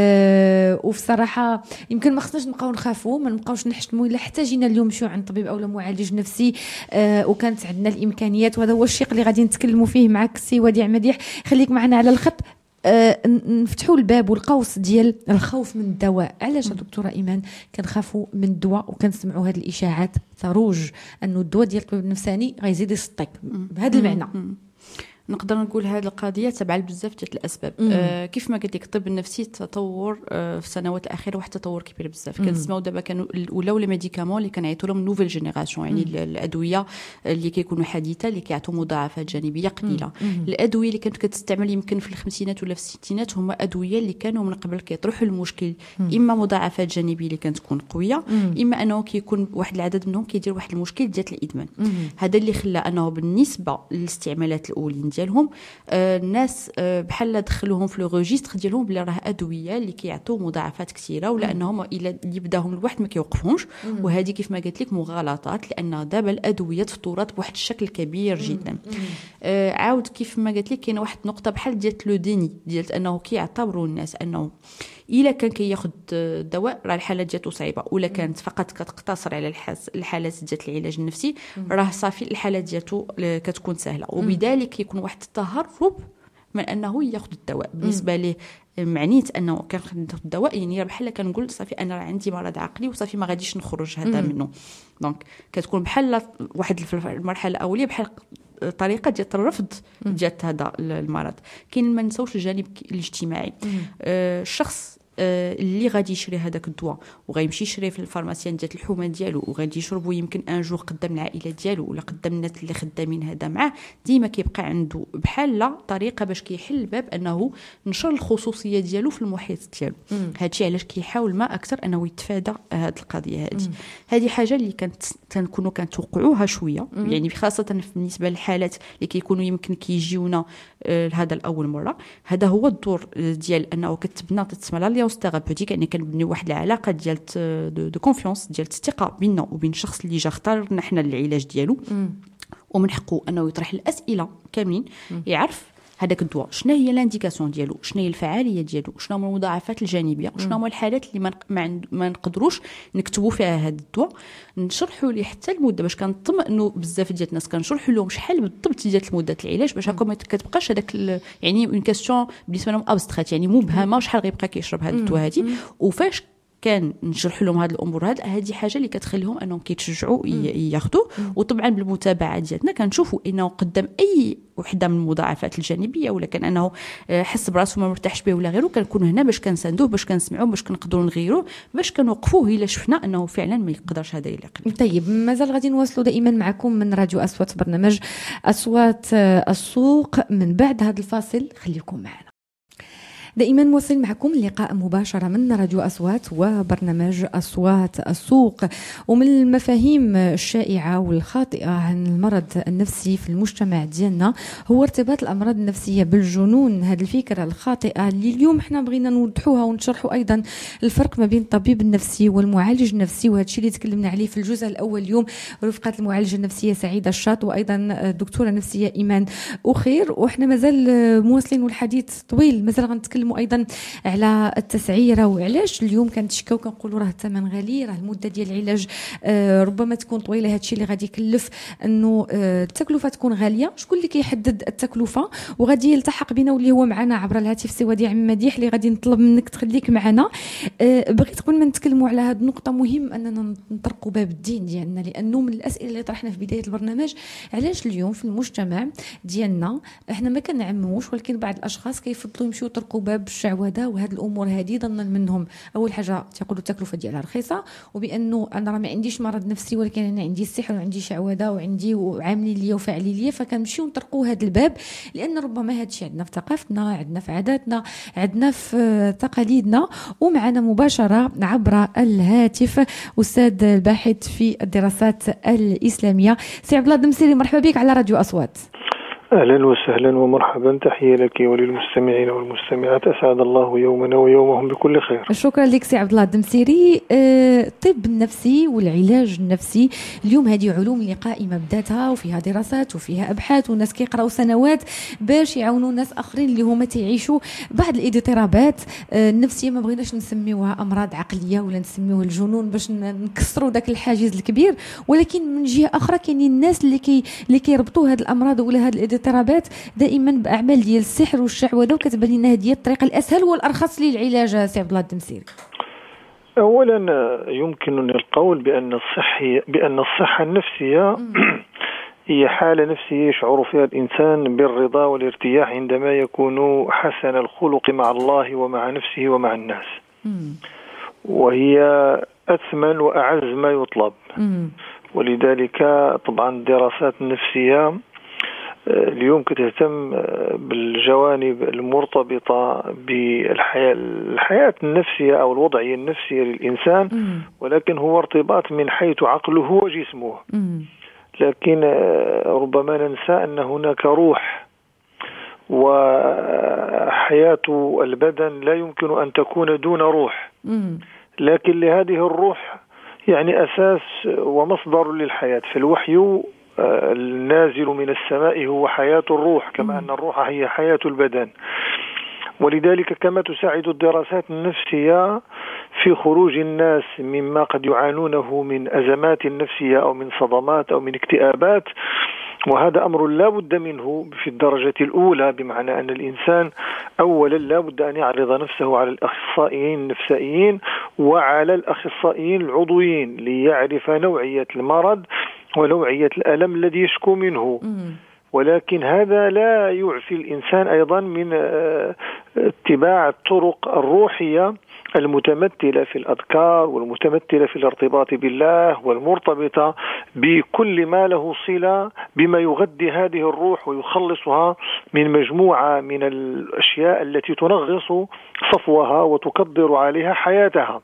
اه وفي صراحه يمكن ما خصناش نبقاو نخافوا، ما نبقاوش نحشموا الا احتاجينا اليوم نمشيو عند طبيب او معالج نفسي اه وكانت عندنا الامكانيات. وهذا هو الشيء اللي غادي نتكلموا فيه معك سي وديع مديح. خليك معنا على الخط. أه نفتحوا الباب والقوس ديال الخوف من الدواء. علاش دكتوره ايمان كنخافوا من الدواء وكنسمعوا هذه الاشاعات ثروج انه الدواء ديال الطبيب النفساني غيزيد يسطيك بهذا المعنى؟ نقدر نقول هذه القضيه تبع بزاف ديال الاسباب. آه كيف ما قلت لك الطب النفسي تطور آه في السنوات الاخيره واحد التطور كبير بزاف. كنسمعوا دابا كانوا ولاو لي ميديكامون اللي كنعيطوا لهم نوفيل جينيراسيون، يعني مم. الادويه اللي كيكونوا حديثه اللي كيعطوا مضاعفات جانبيه قليله. مم. الادويه اللي كانت كتستعمل يمكن في الخمسينات ولا في الستينات هما ادويه اللي كانوا من قبل كيطرحوا المشكل مم. اما مضاعفات جانبيه اللي كانت تكون قويه، مم. اما انه كيكون واحد العدد منهم كيدير واحد المشكل ديال الادمان. مم. هذا اللي خلى انه بالنسبه للاستعمالات الاولين ديالهم الناس بحال دخلوهم في لو ريجستر ديالهم بلي راه ادويه اللي كيعطيو مضاعفات كثيره، ولانهم الا يبداهم الواحد ما كيوقفهمش. وهذه كيف ما قلت لك مغالطات، لان دابا الادويه تطورت بواحد الشكل كبير جدا. آه عاود كيف ما قلت لك كاينه واحد النقطه بحال ديال لو ديني ديال انه كيعتبروا الناس انه الا كان كياخذ الدواء راه الحاله ديالو صعيبه، ولا كانت فقط كتقتصر على الحالات ديال العلاج النفسي راه صافي الحاله ديالو كتكون سهله. وبذلك يكون واحد التهرب من انه ياخذ الدواء. بالنسبه ليه معنيت انه كناخذ الدواء يعني بحال كنقول صافي انا راه عندي مرض عقلي وصافي ما غاديش نخرج هذا منه. دونك كتكون بحال واحد في المرحله الاوليه بحال طريقه ديال الرفض ديال هذا المرض. كاين ما نساوش الجانب الاجتماعي. آه الشخص اللي غادي يشري هذاك الدواء وغيمشي يشري في الفارماسيان ديال الحومه ديالو وغادي يشربو يمكن ان جور قدام العائله ديالو ولا قدام الناس اللي خدامين هذا معاه، ديما كيبقى عنده بحال لا طريقه باش كيحل باب انه نشر الخصوصيه ديالو في المحيط ديالو. هادشي علاش كيحاول ما اكثر انه يتفادى هذه القضيه هذه. هذه حاجه اللي كانت تنكونوا كنتوقعوها شويه، يعني خاصه بالنسبه للحالات اللي كيكونوا يمكن كيجيونا لهذا الاول مره. هذا هو الدور ديال انه كتبنى تتسمى لا ثيرابيوتيك، يعني كنبني واحد العلاقه ديال دو كونفيونس ديال الثقه بيننا وبين الشخص اللي جا اختارنا حنا العلاج ديالو. ومن حقه انه يطرح الاسئله كاملين، يعرف هذاك الدواء شنو هي لانديكاسيون ديالو، شنو هي الفعاليه ديالو، شنو هما المضاعفات الجانبيه، شنو هما الحالات اللي ما ما نقدروش نكتبوا فيها هذا الدواء. نشرحوا ليه حتى المده باش كنطمئنوا بزاف ديال الناس كنشرحوا لهم شحال بالضبط ديال مده العلاج باش هكا ما كتبقاش هذاك يعني اون كاستيون بالنسبه لهم ابستريت، يعني مبهمه شحال غيبقى كيشرب هذا الدواء هذه. وفاش كان نشرح لهم هذه الامور هذه هذه حاجه اللي كتخليهم انهم كيتشجعوا ياخذوا. وطبعا بالمتابعه ديالنا كنشوفوا انه قدام اي وحده من المضاعفات الجانبيه ولا كان انه حس براسو ما مرتاحش به ولا غيره كنكونوا هنا باش كنساندوه باش كنسمعوه باش كنقدروا نغيروه باش كنوقفوه الا شفنا انه فعلا ما يقدرش هذا يلقى. طيب مازال غادي نواصلوا دائما معكم من راديو اصوات برنامج اصوات السوق. من بعد هذا الفاصل خليكم معنا. دائما مواصل معكم لقاء مباشرة من راديو أصوات وبرنامج أصوات السوق. ومن المفاهيم الشائعة والخاطئة عن المرض النفسي في المجتمع ديالنا هو ارتباط الأمراض النفسية بالجنون. هذه الفكرة الخاطئة اللي اليوم احنا بغينا نوضحوها ونشرحوا أيضا الفرق ما بين الطبيب النفسي والمعالج النفسي. وهذا الشيء اللي تكلمنا عليه في الجزء الأول اليوم رفقة المعالجة النفسية سعيدة الشاط وأيضا الدكتورة النفسية إيمان أخير. وإحنا مازال مواصلين والحديث طويل، مازال غنتكلم نتكلموا ايضا على التسعيره وعلاش اليوم كنتشكاو كنقولوا راه الثمن غالي، راه المده ديال العلاج آه ربما تكون طويله. هادشي اللي غادي يكلف انه آه التكلفه تكون غاليه. شكون اللي كيحدد التكلفه؟ وغادي يلتحق بنا واللي هو معنا عبر الهاتف سي وديع مديح اللي غادي نطلب منك تخليك معنا. آه بغيت قبل ما نتكلموا على هذه النقطه مهم اننا نطرقوا باب الدين ديالنا، لانه من الاسئله اللي طرحنا في بدايه البرنامج علاش اليوم في المجتمع ديالنا احنا ما كنعموش، ولكن بعض الاشخاص كيفضلوا يمشيو يطرقوا باب الشعوذه وهاد الامور هذه ظنا منهم اول حاجه تيقولوا التكلفه ديالها رخيصه، وبانه انا راه ما عنديش مرض نفسي ولكن انا عندي السحر وعندي شعوذه وعندي وعاملين لي وفاعلين لي، فكنمشيو نطرقوا هذا الباب لان ربما هذا الشيء عندنا في ثقافتنا، عندنا في عاداتنا، عندنا في تقاليدنا. ومعنا مباشره عبر الهاتف استاذ الباحث في الدراسات الاسلاميه سي عبد الله الدمسيري، مرحبا بك على راديو اصوات. أهلا وسهلا ومرحبا، تحية لك وللمستمعين والمستمعات، أسعد الله يومنا ويومهم بكل خير. شكرا لك سي عبد الله الدمسيري. الطب النفسي والعلاج النفسي اليوم هذه علوم اللي قائمة بذاتها وفيها دراسات وفيها أبحاث وناس كيقراو سنوات باش يعاونوا ناس آخرين اللي هما تيعيشوا بعض الاضطرابات النفسية. ما بغيناش نسميوها أمراض عقلية ولا نسميوها الجنون باش نكسروا ذاك الحاجز الكبير، ولكن من جهة أخرى كاينين الناس اللي كي اللي كيربطوا هذه الأمراض ولا هذه الاضطرابات دائما باعمال ديال السحر والشعوذه، وكتبان لنا هذه الطريقه الاسهل والارخص للعلاج. سي عبد الله الدمسيري، اولا يمكنني القول بان الصحه بان الصحه النفسيه هي حاله نفسيه يشعر فيها الانسان بالرضا والارتياح عندما يكون حسن الخلق مع الله ومع نفسه ومع الناس، وهي اثمن واعز ما يطلب. ولذلك طبعا الدراسات النفسيه اليوم كتهتم بالجوانب المرتبطة بالحياة الحياة النفسية أو الوضعية النفسية للإنسان، ولكن هو ارتباط من حيث عقله وجسمه. لكن ربما ننسى أن هناك روح، وحياة البدن لا يمكن أن تكون دون روح، لكن لهذه الروح يعني أساس ومصدر للحياة. فالوحي النازل من السماء هو حياة الروح، كما أن الروح هي حياة البدن. ولذلك كما تساعد الدراسات النفسية في خروج الناس مما قد يعانونه من أزمات نفسية أو من صدمات أو من اكتئابات، وهذا أمر لا بد منه في الدرجة الأولى، بمعنى أن الإنسان أولا لا بد أن يعرض نفسه على الأخصائيين النفسائيين وعلى الأخصائيين العضويين ليعرف نوعية المرض ونوعية الألم الذي يشكو منه. ولكن هذا لا يعفي الإنسان أيضا من اتباع الطرق الروحية المتمثلة في الأذكار والمتمثلة في الارتباط بالله والمرتبطة بكل ما له صلة بما يغذي هذه الروح ويخلصها من مجموعة من الأشياء التي تنغص صفوها وتكدر عليها حياتها.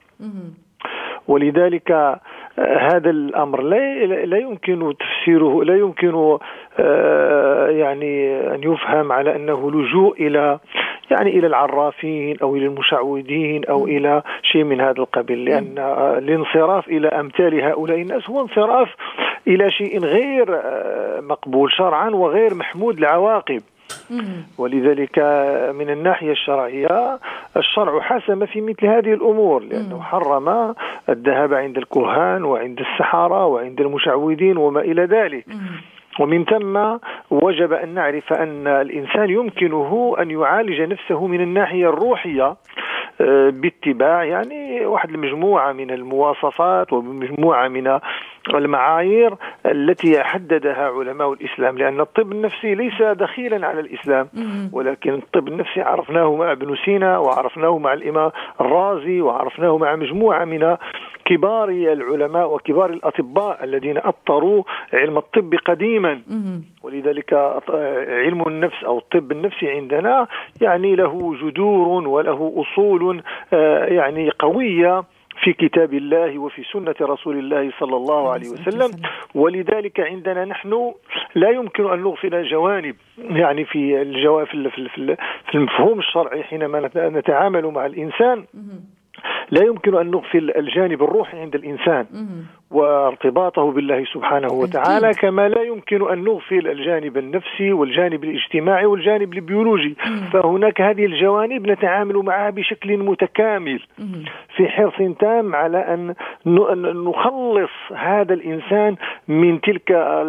ولذلك هذا الأمر لا لا يمكن تفسيره، لا يمكن يعني أن يفهم على أنه لجوء إلى يعني إلى العرافين أو إلى المشعوذين أو إلى شيء من هذا القبيل، لأن الانصراف إلى أمثال هؤلاء الناس هو انصراف إلى شيء غير مقبول شرعا وغير محمود العواقب. ولذلك من الناحية الشرعية الشرع حسم في مثل هذه الأمور، لأنه حرم الذهاب عند الكهان وعند السحرة وعند المشعوذين وما إلى ذلك. ومن ثم وجب أن نعرف أن الإنسان يمكنه أن يعالج نفسه من الناحية الروحية باتباع يعني واحد المجموعة من المواصفات ومجموعة من المعايير التي حددها علماء الإسلام، لأن الطب النفسي ليس دخيلا على الإسلام، ولكن الطب النفسي عرفناه مع ابن سينا وعرفناه مع الإمام الرازي وعرفناه مع مجموعة من كبار العلماء وكبار الأطباء الذين أطروا علم الطب قديما. ولذلك علم النفس أو الطب النفسي عندنا يعني له جذور وله أصول يعني قوية في كتاب الله وفي سنة رسول الله صلى الله عليه وسلم. ولذلك عندنا نحن لا يمكن أن نغفل جوانب يعني في الجواب في المفهوم الشرعي حينما نتعامل مع الإنسان، لا يمكن أن نغفل الجانب الروحي عند الإنسان. وارتباطه بالله سبحانه وتعالى، كما لا يمكن أن نغفل الجانب النفسي والجانب الاجتماعي والجانب البيولوجي. فهناك هذه الجوانب نتعامل معها بشكل متكامل في حرص تام على أن نخلص هذا الإنسان من تلك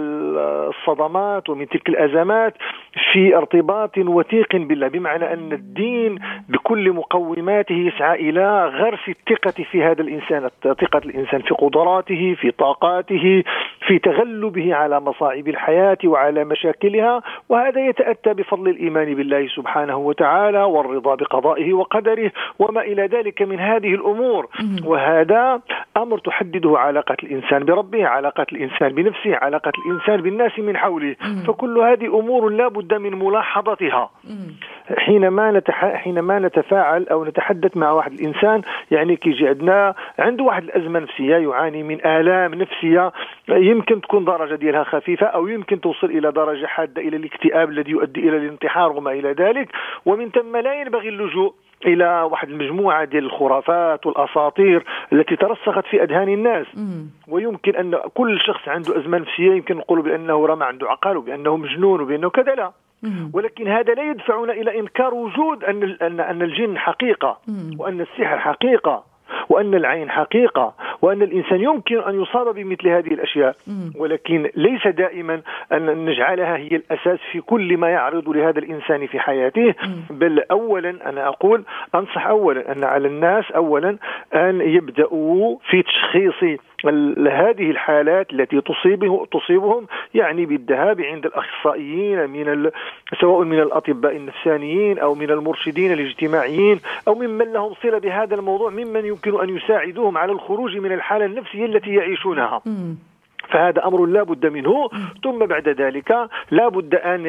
الصدمات ومن تلك الأزمات في ارتباط وثيق بالله، بمعنى أن الدين بكل مقوماته يسعى إلى غرس الثقة في هذا الإنسان، ثقة الإنسان في قدراته، في طاقاته، في تغلبه على مصاعب الحياة وعلى مشاكلها. وهذا يتأتى بفضل الإيمان بالله سبحانه وتعالى والرضا بقضائه وقدره وما إلى ذلك من هذه الأمور. وهذا أمر تحدده علاقة الإنسان بربه، علاقة الإنسان بنفسه، علاقة الإنسان بالناس من حوله. فكل هذه أمور لا بد من ملاحظتها حينما نتح... حينما نتفاعل أو نتحدث مع واحد الإنسان. يعني كيجي عندنا عنده واحد الأزمة نفسية، يعاني من آلام نفسية، يمكن تكون درجة ديالها خفيفة أو يمكن توصل إلى درجة حادة إلى الاكتئاب الذي يؤدي إلى الانتحار وما إلى ذلك. ومن ثم لا ينبغي اللجوء إلى واحد المجموعة ديال الخرافات والأساطير التي ترسخت في أذهان الناس. ويمكن أن كل شخص عنده أزمة نفسية يمكن نقول بأنه رمى عنده عقل وبأنه مجنون وبأنه كذا، لا. ولكن هذا لا يدفعنا إلى إنكار وجود أن أن أن الجن حقيقة، وأن السحر حقيقة، وأن العين حقيقة، وأن الإنسان يمكن أن يصاب بمثل هذه الأشياء. ولكن ليس دائما أن نجعلها هي الأساس في كل ما يعرض لهذا الإنسان في حياته. بل أولا أنا أقول أنصح أولا أن على الناس أولا أن يبدأوا في تشخيص هذه الحالات التي تصيبه تصيبهم، يعني بالذهاب عند الأخصائيين من سواء من الأطباء النفسانيين أو من المرشدين الاجتماعيين أو ممن لهم صلة بهذا الموضوع، ممن يمكن أن يساعدوهم على الخروج من الحالة النفسية التي يعيشونها. فهذا أمر لا بد منه. ثم بعد ذلك لا بد أن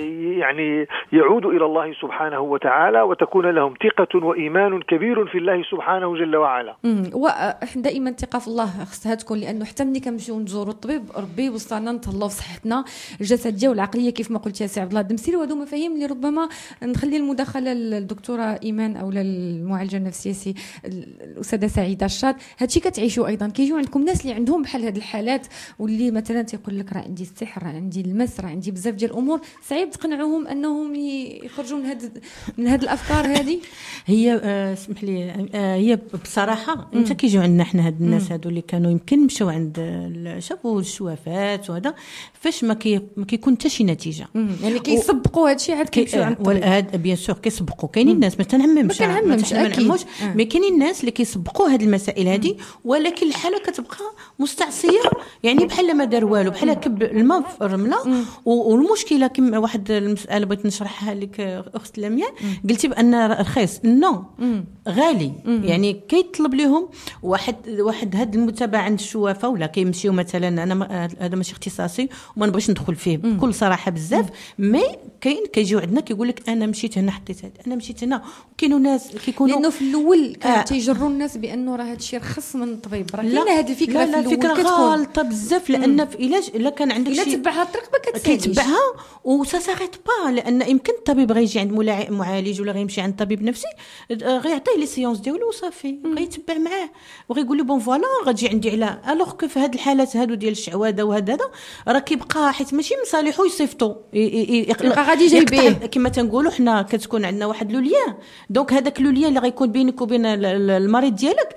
يعني يعودوا إلى الله سبحانه وتعالى وتكون لهم ثقة وإيمان كبير في الله سبحانه جل وعلا. وإحنا دائما ثقة في الله خصها تكون، لأنه حتى ملي كنمشيو نزوروا الطبيب ربي وصلنا نتهلاو في صحتنا الجسدية والعقلية كيف ما قلت يا سي عبد الله الدمسيري. وهذو مفاهيم اللي ربما نخلي المداخلة للدكتورة إيمان أو للمعالجة النفسية سي الأستاذة سعيدة الشاط. هادشي كتعيشوا أيضا، كيجيو عندكم ناس اللي عندهم بحال هذه الحالات واللي مثلا تيقول لك راه عندي السحر، راه عندي المس، راه عندي بزاف ديال الامور، صعيب تقنعوهم انهم يخرجوا من هاد من هاد الافكار هذه. هي اسمح لي آه هي بصراحه انت كيجيو عندنا حنا هاد الناس هادو اللي كانوا يمكن مشاو عند شافوا الشوافات وهذا، فاش ما كي ما كيكون حتى شي نتيجه، يعني كيسبقوا هادشي عاد كيمشيو عند الطبيب. هاد بيان سور كيسبقوا، كاينين الناس ما تنعممش ما تنعممش، مي كاينين الناس اللي كيسبقوا هاد المسائل هذه، ولكن الحاله كتبقى مستعصيه، يعني بحال ما دار والو، بحال كب الماء في الرمله. والمشكله كما واحد المساله بغيت نشرحها لك اخت لمياء، قلتي بان رخيص، نو غالي. يعني كيطلب لهم واحد واحد هاد المتابعه عند الشوافه، ولا كيمشيو مثلا، انا هذا ماشي اختصاصي وما نبغيش ندخل فيه بكل صراحه بزاف، مي كاين كيجيو عندنا كيقول لك انا مشيت هنا حطيت هذا، انا مشيت هنا. وكاينوا ناس كيكونوا لانه في الاول كانوا تيجروا الناس بانه راه هادشي رخص من الطبيب، راه كاينه هذه الفكره. لا لا، فكره غلطه بزاف، لان في علاج الا كان عندك شي الا تبعها الطريق ما كتساليش كيتبعها وسا ساريت با، لان يمكن الطبيب غيجي عند معالج ولا غيمشي عند طبيب نفسي غيعطيه لي سيونس ديالو وصافي، غيتبع معاه وغيقول له بون فوالا غتجي عندي على. الوغ كو في هاد الحالات هادو ديال الشعوذه وهذا هذا راه كيبقى حيت ماشي مصالحو يصيفطو يبقى غادي جايبيه كما تنقولوا حنا، كتكون عندنا واحد لوليان، دونك هذاك لوليان اللي غيكون بينك وبين المريض ديالك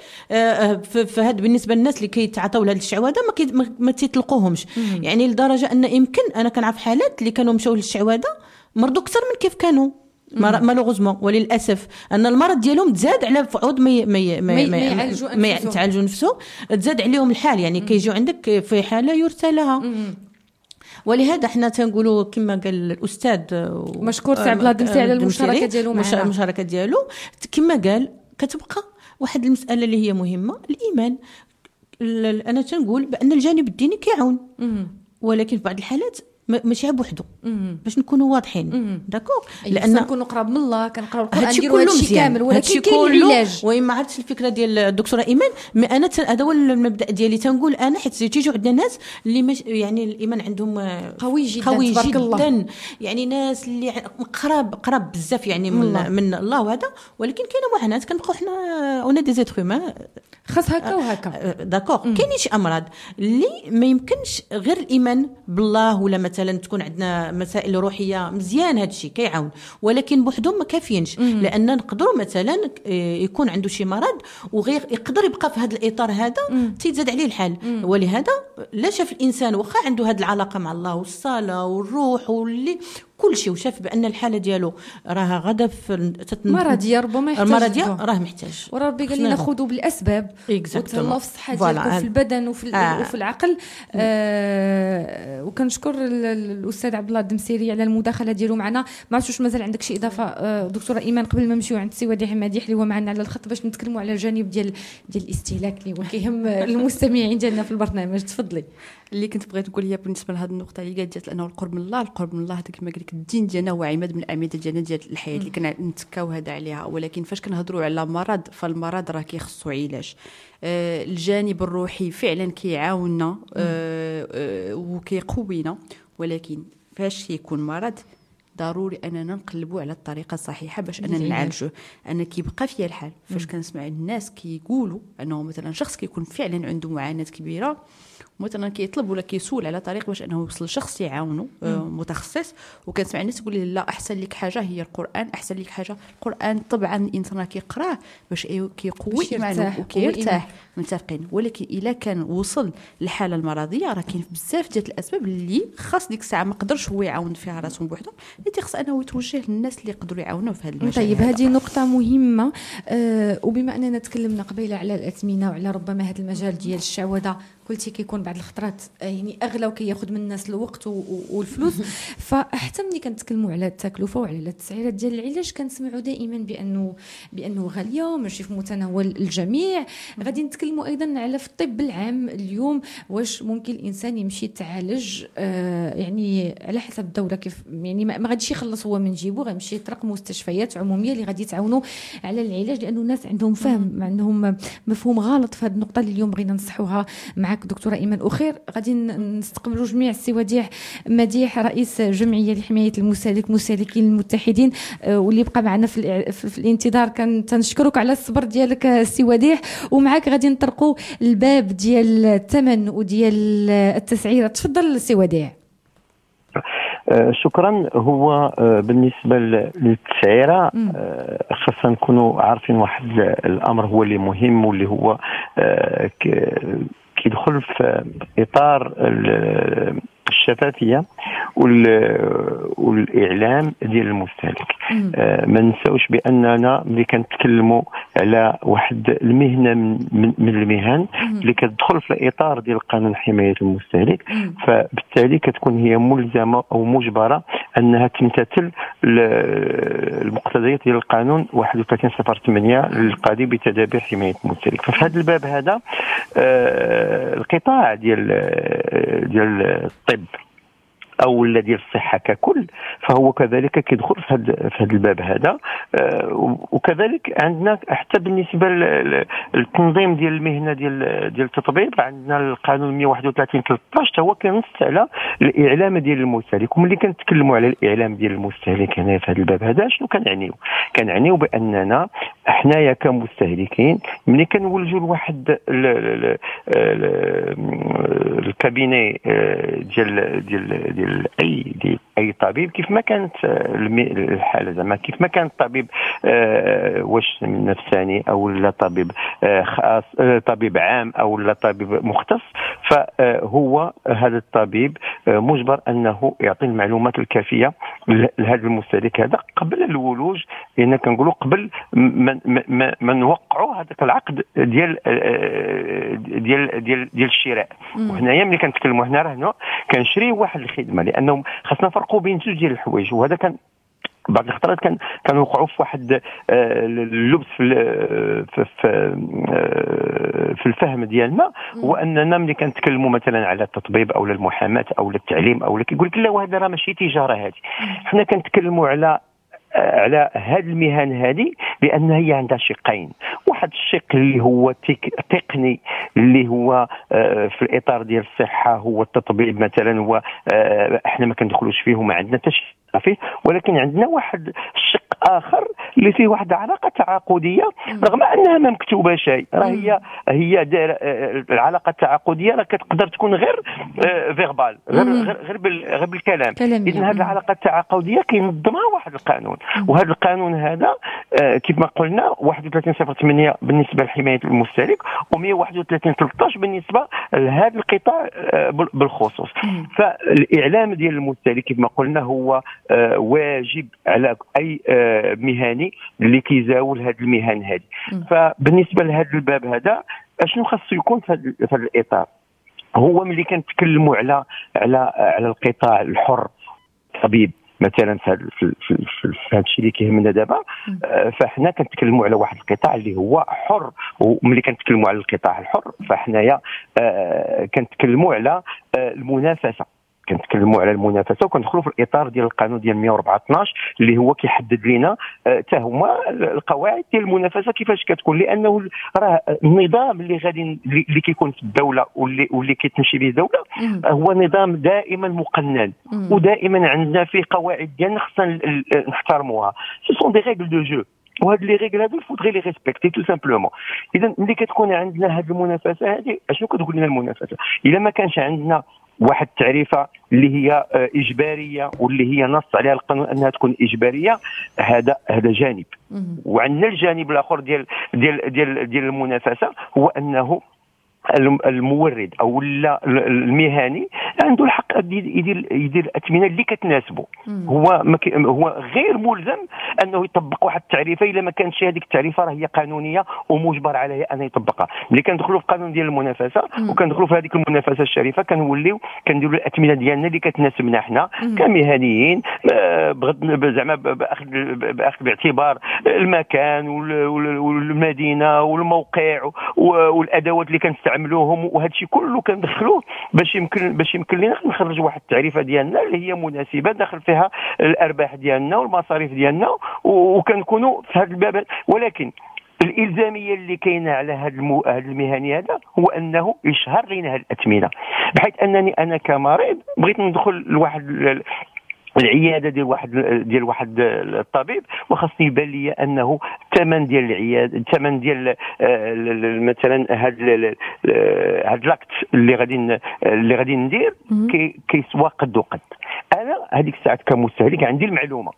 في هاد بالنسبه للناس اللي كيتعاطاو لهاد الشعوذه ما ما تيطلقوهمش. يعني لدرجه ان يمكن انا كنعرف حالات اللي كانوا مشاو للشعوذه مرضوا اكثر من كيف كانوا مالوغوزمون، وللاسف ان المرض ديالهم تزاد على فعود ما ما ما, ما, ما يتعالجوا نفسهم، تزاد عليهم الحال. يعني كيجيو عندك في حاله يرثى لها. ولهذا احنا تنقولوا كما قال الاستاذ مشكور سي عبد الله الدمسي على المشاركه ديالو معنا. المشاركه ديالو كما قال كتبقى واحد المساله اللي هي مهمه، الايمان. انا تنقول بان الجانب الديني كيعاون، ولكن في بعض الحالات ماشي بوحدو باش نكونوا واضحين داكوغ، لان نكونوا قراب من الله كنقراو القران هادشي نديروا هادشي كامل، ولكن كاين العلاج. وي ما عرفتش الفكره ديال الدكتوره ايمان، مي انا هذا هو المبدا ديالي تنقول انا، حيت تيجيو عندنا ناس اللي مش يعني الايمان عندهم قوي جدا قوي تبارك جدا الله، يعني ناس اللي قراب قراب بزاف يعني من الله. من الله وهذا، ولكن كاينه معاناه كنبقاو حنا اون دي زيتر هيومان خاص هكا وهكا داكوغ. كاينين شي امراض اللي ما يمكنش غير الايمان بالله، ولا مثلا تكون عندنا مسائل روحيه مزيان هادشي كيعاون، ولكن بوحدهم ما كافيينش، لان نقدروا مثلا يكون عنده شي مرض وغير يقدر يبقى في هذا الاطار هذا تيزاد عليه الحال. ولهذا لا شاف الانسان واخا عنده هذه العلاقه مع الله والصلاه والروح واللي كل شيء، وشاف بان الحاله ديالو راها غدا في مرضيه، ربما يحتاج المرضيه راه محتاج، وربي قال لنا خذوا بالاسباب وتهلاو في الصحه ديالكم في البدن وفي آه. وفي العقل. آه وكنشكر الاستاذ عبد الله الدمسيري على المداخله ديالو معنا. ما عرفتش مازال عندك شي اضافه آه دكتوره ايمان قبل ما نمشيو عند السي وديع مديح اللي هو معنا على الخط باش نتكلموا على الجانب ديال ديال الاستهلاك اللي هو كيهم المستمعين ديالنا في البرنامج. تفضلي. اللي كنت بغيت نقول هي بالنسبه لهذه النقطه اللي قالت انه القرب من الله، القرب من الله هذا كما قال لك الدين ديالنا هو عماد من الاعمده ديالنا ديال الحياه اللي كنتكاو هذا عليها. ولكن فاش كنهضروا على مرض، فالمرض راه كيخصو علاج. آه الجانب الروحي فعلا كيعاوننا آه آه وكيقوينا، ولكن فاش كيكون مرض ضروري اننا نقلبوا على الطريقه الصحيحه باش اننا نعالجوه. انا كيبقى فيا الحال فاش كنسمع الناس كيقولوا انه مثلا شخص كيكون فعلا عنده معاناه كبيره، مثلا كيطلب ولا كيسول على طريق باش انه يوصل لشخص يعاونه آه متخصص، وكنسمع الناس تقول لي لا احسن لك حاجه هي القران، احسن لك حاجه القران. طبعا الانسان كيقراه باش كيقوي ايمانه وكيرتاح، متفقين. ولكن الا كان وصل للحاله المرضيه راه كاين بزاف ديال الاسباب اللي خاص ديك الساعه ما قدرش هو يعاون فيها راسه بوحده، اللي تيخص انه يتوجه للناس اللي يقدروا يعاونوه في هذا المجال. طيب هذه نقطه مهمه. آه وبما اننا تكلمنا قبيله على الاثمنه وعلى ربما هذا المجال ديال الشعوذه، قلتي كيكون بعض الخطرات يعني اغلى وكياخذ من الناس الوقت والفلوس. فحتى ملي كنتكلموا على التكلفه وعلى التسعيرات ديال العلاج كنسمعوا دائما بانه بانه غاليه ماشي في متناول الجميع. غادي نتكلموا ايضا على في الطب العام اليوم، واش ممكن الانسان يمشي يتعالج آه يعني على حسب الدوله كيف يعني ما غاديش يخلص هو من جيبو، غيمشي يطرق مستشفيات عموميه اللي غادي تعاونوا على العلاج، لانه الناس عندهم فهم عندهم مفهوم غلط في هذه النقطه اللي اليوم بغينا نصحوها معك دكتوره ايمان. اخير غادي نستقبلوا جميع السي وديع مديح رئيس جمعيه لحمايه المستهلك مستهلكين المتحدين واللي بقى معنا في, في الانتظار. كان تنشكرك على الصبر ديالك السي وديع، ومعك غادي نطرقوا الباب ديال الثمن وديال التسعيره. تفضل السي وديع. شكرا. هو بالنسبه للتسعيره خاصنا نكونوا عارفين واحد الامر هو اللي مهم واللي هو كيدخل في اطار الشفافيه والاعلام ديال المستهلك. آه ما نساوش باننا ملي كنتكلموا على واحد المهنه من, من المهن اللي كتدخل في الاطار ديال قانون حمايه المستهلك، فبالتالي كتكون هي ملزمه او مجبره انها تمتثل المقتضيات ديال القانون واحد وثلاثين صفر ثمانية للقاضي بتدابير حمايه المستهلك. ففي هذا الباب هذا آه القطاع ديال ديال الطب او ديال الصحه ككل فهو كذلك كيدخل في هذا في هذا الباب هذا. آه وكذلك عندنا حتى بالنسبه للتنظيم ديال المهنه ديال ديال التطبيب، عندنا القانون مية وواحد وثلاثين ثلاثة عشر حتى هو كينص على الاعلام ديال المستهلك. وملي كنتكلموا على الاعلام ديال المستهلك هنا في هذا الباب هذا شنو كنعنيو؟ كنعنيو باننا حنايا كمستهلكين ملي كنولجوا لواحد الكابيني ديال ديال ديال اي ديال اي طبيب، كيف ما كانت الحاله زعما كيف ما كان الطبيب آه واش نفساني او لا طبيب آه خاص آه طبيب عام او لا طبيب مختص، فهو هذا الطبيب آه مجبر انه يعطي المعلومات الكافيه لهذا المستهلك هذا قبل الولوج، لان كنقولوا قبل ما ما, ما نوقعوا هذاك العقد ديال آه ديال ديال ديال الشراء. وهنايا ملي كنتكلموا هنا راه كنشري واحد الخدمه، لانه خاصنا نفرقوا بين جوج ديال الحوايج. وهذا كان بعض الخطرات كان كانوا وقعوا في واحد اللبس في في في الفهم ديالنا هو اننا ملي كنتكلموا مثلا على التطبيب او المحاماه او التعليم او كيقول لك لا وهذا راه ماشي تجاره هذه. حنا كنتكلموا على على هذه المهن هذه بان هي عندها شقين، واحد الشق اللي هو تقني اللي هو في الاطار ديال الصحه هو التطبيب مثلا، هو احنا ما كندخلوش فيه وما عندنا حتى شي فيه، ولكن عندنا واحد الشق اخر اللي فيه واحد علاقه تعاقديه رغم انها ما مكتوبه شيء، راه هي هي العلاقه التعاقديه راه كتقدر تكون غير فيربال غير غير غير, غير بالكلام. اذا هذه العلاقه التعاقديه كينظمها واحد القانون، وهذا القانون هذا كيف ما قلنا واحد وثلاثين صفر ثمانية بالنسبه لحمايه المستهلك ومئة وواحد وثلاثين ثلاثة عشر بالنسبه لهذا القطاع بالخصوص. فالاعلام ديال المستهلك كيف ما قلنا هو واجب على اي مهني اللي كيزاول هذه المهن هذه. فبالنسبه لهذا الباب هذا اشنو خاصو يكون في هذا الاطار؟ هو ملي كنتكلموا على على على القطاع الحر طبيب مثلا في هذا في, في, في, في هذا الشيء اللي كيهمنا دابا، فاحنا كنتكلموا على واحد القطاع اللي هو حر، وملي كنتكلموا على القطاع الحر فاحنايا كنتكلموا على المنافسه، كنتكلموا على المنافسه وكندخلوا في الاطار ديال القانون ديال مئة وأربعة اثناش اللي هو كيحدد لنا حتى هما القواعد ديال المنافسه كيفاش كتكون، لانه راه النظام اللي غادي اللي كيكون في الدوله واللي واللي كتمشي به الدوله هو نظام دائما مقنن، ودائما عندنا فيه قواعد ديالنا خصنا نحترموها. سو سون دي ريغل دو جو، وهاد لي ريغل هادو فودغي لي ريسبكتي تو سامبلومون. اذا ملي كتكون عندنا هاد المنافسه هذه اشنو كتقول لنا المنافسه؟ الا ما كانش عندنا واحد التعريفه اللي هي اجباريه واللي هي نص عليها القانون انها تكون اجباريه، هذا هذا جانب. وعندنا الجانب الاخر ديال ديال ديال ديال المنافسه هو انه المورد او المهني عنده الحق يدير يدير الاثمنه اللي كتناسبه. هو هو غير ملزم انه يطبق واحد التعريفه الا ما كانتش هذيك التعريفه راه هي قانونيه ومجبر عليه انه يطبقها. ملي كندخلوا في القانون ديال المنافسه وكندخلوا في هذيك المنافسه الشريفه كنوليو كنديروا الاثمنه ديالنا اللي كتناسبنا حنا كمهنيين، بغض زعما باخذ باخذ باعتبار المكان والمدينه والموقع والادوات اللي كنستعملوها عملوهم، وهذا الشيء كله كندخلوه باش يمكن باش يمكن لنا نخرج واحد التعريفه ديالنا اللي هي مناسبه داخل فيها الارباح ديالنا والمصاريف ديالنا، وكنكونوا في هذا الباب. ولكن الالزاميه اللي كاينه على هذا المو... هذا المهني هذا هو انه يشهر لنا هذه الاثمنه، بحيث انني انا كمريض بغيت ندخل لواحد العياده ديال واحد ديال واحد الطبيب وخاصني يبان لي انه الثمن ديال العياده الثمن ديال مثلا هذا هذا لاكت اللي غادي اللي غادي ندير كيسوا قد وقد. انا هذيك الساعه كمستهلك عندي المعلومه،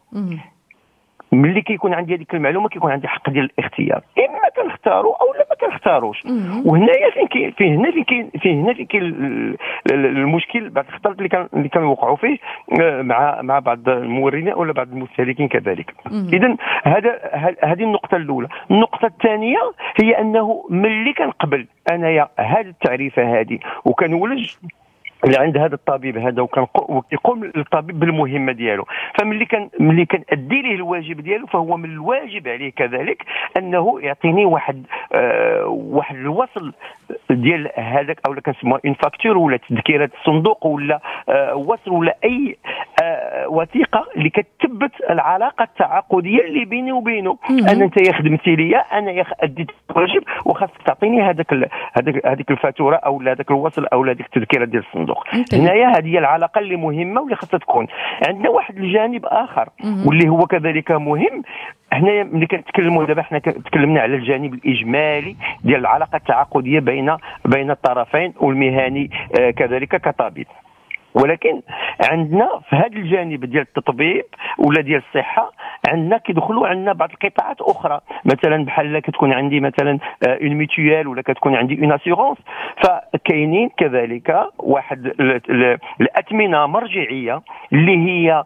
ملي كيكون عندي هذيك المعلومه كيكون عندي حق ديال الاختيار، اما كنختاروا او لا ما كنختاروش. وهنايا فين كاين فيه هنا فين كاين فيه هنا فين كاين المشكل بعض الخطرات اللي كان اللي كنوقعوا فيه مع مع بعض الموردين ولا بعض المستهلكين كذلك. اذا هذا هذه النقطه الاولى. النقطه الثانيه هي انه ملي كنقبل انايا هذه التعريفه هذه وكنولج اللي عند هذا الطبيب هذا ويقوم الطبيب بالمهمه ديالو، فملي كان ملي كنأدي ليه الواجب ديالو فهو من الواجب عليه كذلك انه يعطيني واحد آه واحد الوصل ديال هذاك او كنسموها اون فاكتور ولا تذكيره الصندوق ولا آه وصل ولا اي آه وثيقه اللي كتثبت العلاقه التعاقديه اللي بيني وبينه. انا انت يا خدمتي ليا انا اديت الواجب وخاصك تعطيني هذاك هذاك هذيك الفاتوره او هذاك الوصل او هذيك التذكيره ديال الصندوق. هنايا هذه هي العلاقه اللي مهمه واللي خاصها تكون. عندنا واحد الجانب اخر واللي هو كذلك مهم. هنايا ملي كنتكلموا دابا حنا تكلمنا على الجانب الاجمالي ديال العلاقه التعاقديه بين بين الطرفين والمهني آه كذلك كطبيب، ولكن عندنا في هذا الجانب ديال التطبيب ولا ديال الصحه عندنا كيدخلوا عندنا بعض القطاعات اخرى، مثلا بحال كتكون عندي مثلا اون ميتويال ولا كتكون عندي اون اسيغونس، فكاينين كذلك واحد الاثمنه مرجعيه اللي هي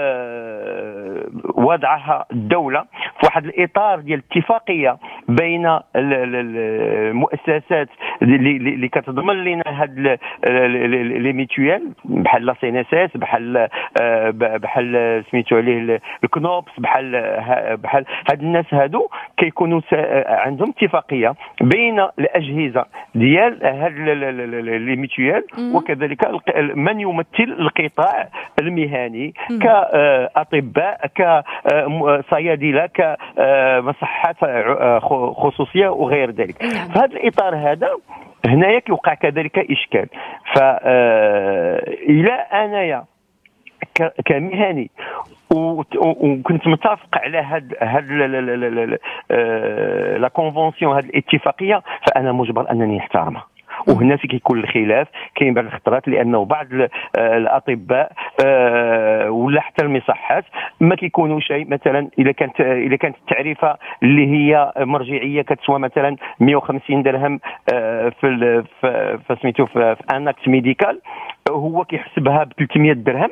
وضعها الدوله في واحد الاطار ديال اتفاقيه بين المؤسسات اللي اللي كتضمن لنا هاد لي ميتويال بحال لا سي ان اس اس بحال بحال سميتو عليه الكنوبس بحال بحال هاد الناس هادو كيكونوا عندهم اتفاقيه بين الاجهزه ديال هاد لي ميتويال وكذلك من يمثل القطاع المهني كاطباء كصيادله كمصحات خصوصيه وغير ذلك. في هذا الاطار هذا هنايا كيوقع كذلك اشكال. فالى انايا كمهني وكنت متفق على هاد هاد لا كونفونسيون هاد الاتفاقيه فانا مجبر انني احترمها. وهنا في كيكون الخلاف كاين بعض الخطرات لانه بعض الاطباء ولا حتى المصحات ما كيكونوا شيء مثلا اذا كانت اذا كانت التعريفه اللي هي مرجعيه كتسوى مثلا مئة وخمسين درهم في في سميتو في ان اكت ميديكال هو كيحسبها ب ثلاثمئة درهم.